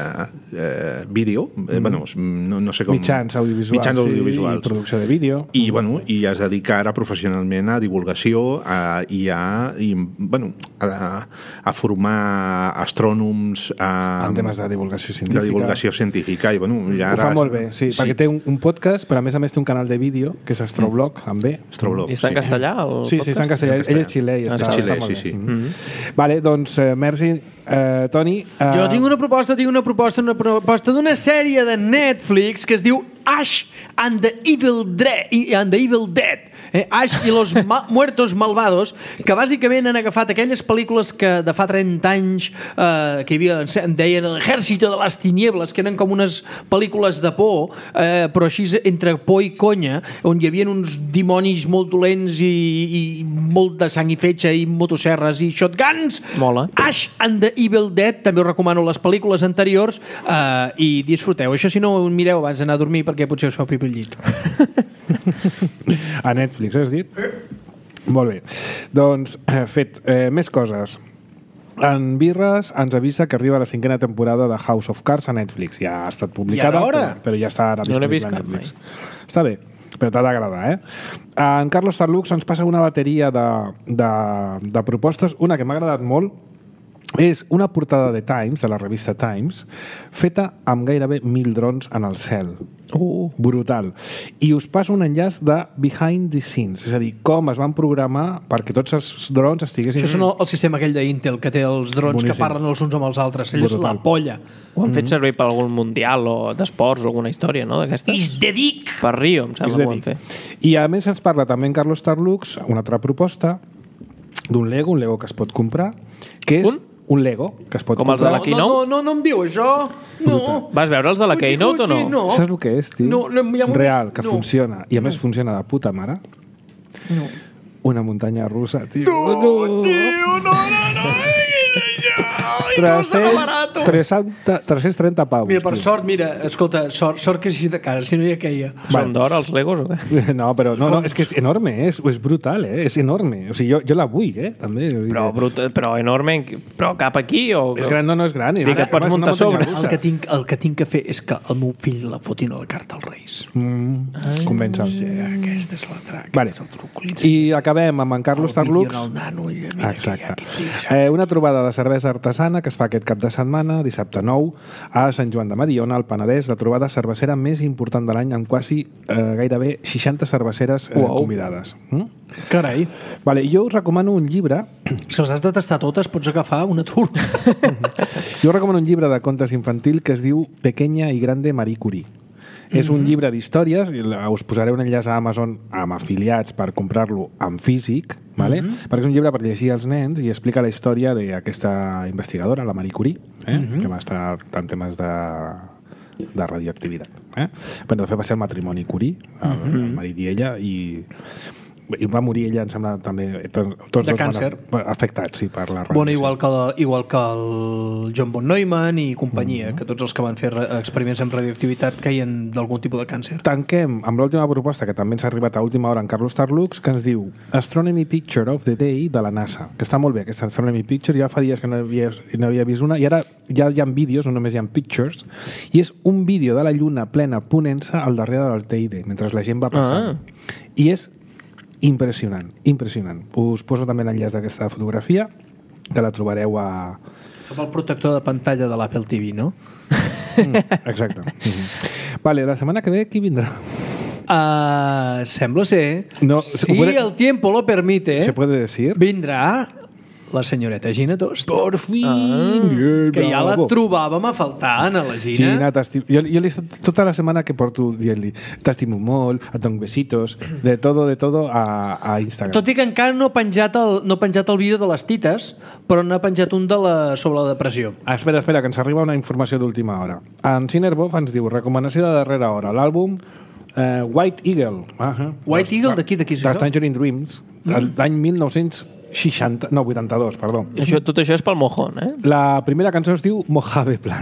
vídeo, no sé com... Mitjans audiovisuals, i producció de vídeo. I es dedica ara professionalment a divulgació i a formar astrònoms en temes de divulgació científica. I, ja ho fa molt bé, sí, perquè té un podcast, però a més té un canal de vídeo que és Astroblog, amb B. Astroblog. I està en castellà? Sí, està en castellà. Ell és xilè. És xilè, sí. Vale, doncs, merci, Toni. Jo tinc una proposta d'una sèrie de Netflix que es diu Ash and the Evil Dead. Ash i los muertos malvados, que bàsicament han agafat aquelles pel·lícules que de fa 30 anys que hi havia, en deien l'Ejército de les Tinieblas, que eren com unes pel·lícules de por, però així entre por i conya, on hi havia uns dimonis molt dolents i molt de sang i fetge i motosserres i shotguns. Mola. Ash and the Evil Dead, també us recomano les pel·lícules anteriors i disfruteu. Això si no ho mireu abans d'anar a dormir perquè potser us fa pipi al llit. A Netflix, has dit? Molt bé. Doncs, fet, més coses. En Birres ens avisa que arriba la 5ª temporada de House of Cards a Netflix. Ja ha estat publicada, però ja està ara disponible a Netflix. Està bé, però t'ha d'agradar, En Carlos Tarlux ens passa una bateria de propostes. Una que m'ha agradat molt és una portada de Times, de la revista Times, feta amb gairebé 1.000 drons en el cel. Brutal. I us passo un enllaç de Behind the Scenes, és a dir, com es van programar perquè tots els drons estiguessin... Això és el sistema aquell d'Intel, que té els drons que parlen els uns amb els altres. Ell és la polla. Ho han fet servir per algun mundial o d'esports o alguna història, no? És de dic! Per Rio, em sembla que ho han fet. I a més ens parla també en Carlos Tarlux, una altra proposta, d'un Lego, un Lego que es pot comprar, que és... Un Lego que es pot com comprar. Els de la Keynote? No em diu això. No. Vas veure els de la Keynote o no? Saps el que és, tio? No, real, que funciona. I a més funciona de puta mare. No. Una muntanya russa, tio. No. 330 paus. Mira, per sort, escolta, sort que és així de cara, si no hi ha queia. Són d'or els Legos o què? No, però és que és enorme, és brutal, és enorme. O sigui, jo la vull, també. Però enorme, però cap aquí o... És gran, no és gran. Que et pots muntar sobre. El que tinc que fer és que el meu fill la fotin a la carta als Reis. Convença'l. Aquesta és l'altra. Vale. I acabem amb en Carlos Tarlux. Exacte. Una trobada de cervesa artesana que es fa aquest cap de setmana, dissabte 9, a Sant Joan de Mediona, al Penedès, la trobada cervecera més important de l'any, amb quasi gairebé 60 cerveceres convidades. Carai. Vale, jo us recomano un llibre... Si les has de tastar totes, pots agafar una tour. Jo recomano un llibre de contes infantil que es diu Pequeña y Grande Marie Curie. És un llibre d'històries, us posaré un enllaç a Amazon amb afiliats per comprar-lo en físic, vale? Perquè és un llibre per llegir als nens i explica la història d'aquesta investigadora, la Marie Curie, que va estar en temes de radioactivitat. Però de fet va ser el matrimoni Curie, el marit i ella, i I va morir ella, em sembla, també. Tots de càncer. Afectats, sí, per la ràdio. Bueno, igual que el John von Neumann i companyia, que tots els que van fer experiments amb radioactivitat caien d'algun tipus de càncer. Tanquem amb l'última proposta, que també ens ha arribat a última hora en Carlos Tarlux, que ens diu Astronomy Picture of the Day de la NASA, que està molt bé, aquesta Astronomy Picture. Ja fa dies que no havia vist una, i ara ja hi ha vídeos, no només hi ha pictures, i és un vídeo de la Lluna plena ponent-se al darrere del Teide, mentre la gent va passant. I és impressionant, impressionant. Us poso també l'enllaç d'aquesta fotografia, que la trobareu a... Amb el protector de pantalla de l'Apple TV, no? Exacte. Vale, la setmana que ve qui vindrà? Sembla ser. No, si el tiempo lo permite, ¿se puede decir? Vindrà la senyoreta Gina Tost. Por fin! Que ja la trobàvem a faltar, a la Gina. Gina, jo li he estat tota la setmana que porto dient-li t'estimo molt, et dono besitos, de todo a Instagram. Tot i que encara no ha penjat el vídeo de les tites, però n'ha penjat un sobre la depressió. Espera, que ens arriba una informació d'última hora. En Cinerbov ens diu, recomanació de darrera hora, l'àlbum White Eagle. White Eagle, d'aquí és això? això? Tangerine Dreams, l'any 82, perdó. Tot això és pel mojón, eh? La primera cançó es diu Mojave Plan.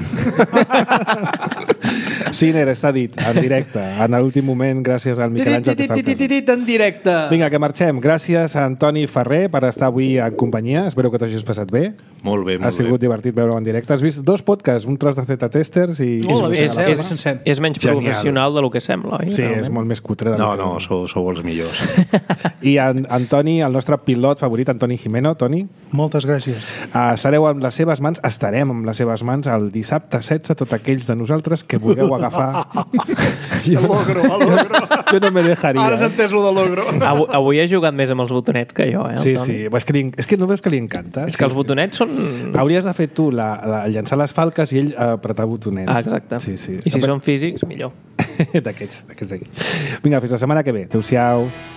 Ciner, està dit, en directe, en l'últim moment, gràcies al Miquel Àngel que està al en directe. Vinga, que marxem. Gràcies a Antoni Ferrer per estar avui en companyia. Espero que t'hagis passat bé. Molt bé, molt bé. Ha sigut divertit veure-ho en directe. Has vist 2 podcasts, un tros de Z-Testers i... És menys professional del que sembla, oi? Sí, és molt més cutre. No, sou els millors. I Antoni, el nostre pilot favorit, Antoni Jimeno. Toni? Moltes gràcies. Estarem amb les seves mans el dissabte 16, tots aquells de nosaltres que vulgueu agafar... L'ogro. Jo no me dejaria. Ara s'ha entès lo de l'ogro. Avui he jugat més amb els botonets que jo, eh? Sí. És que no veus que li encanta? És que els botonets són... Hauries de fer tu llançar les falques i ell apretar botonets. Exacte. Sí. I si són físics, millor. D'aquests d'aquí. Vinga, fins la setmana que ve. Adéu-siau.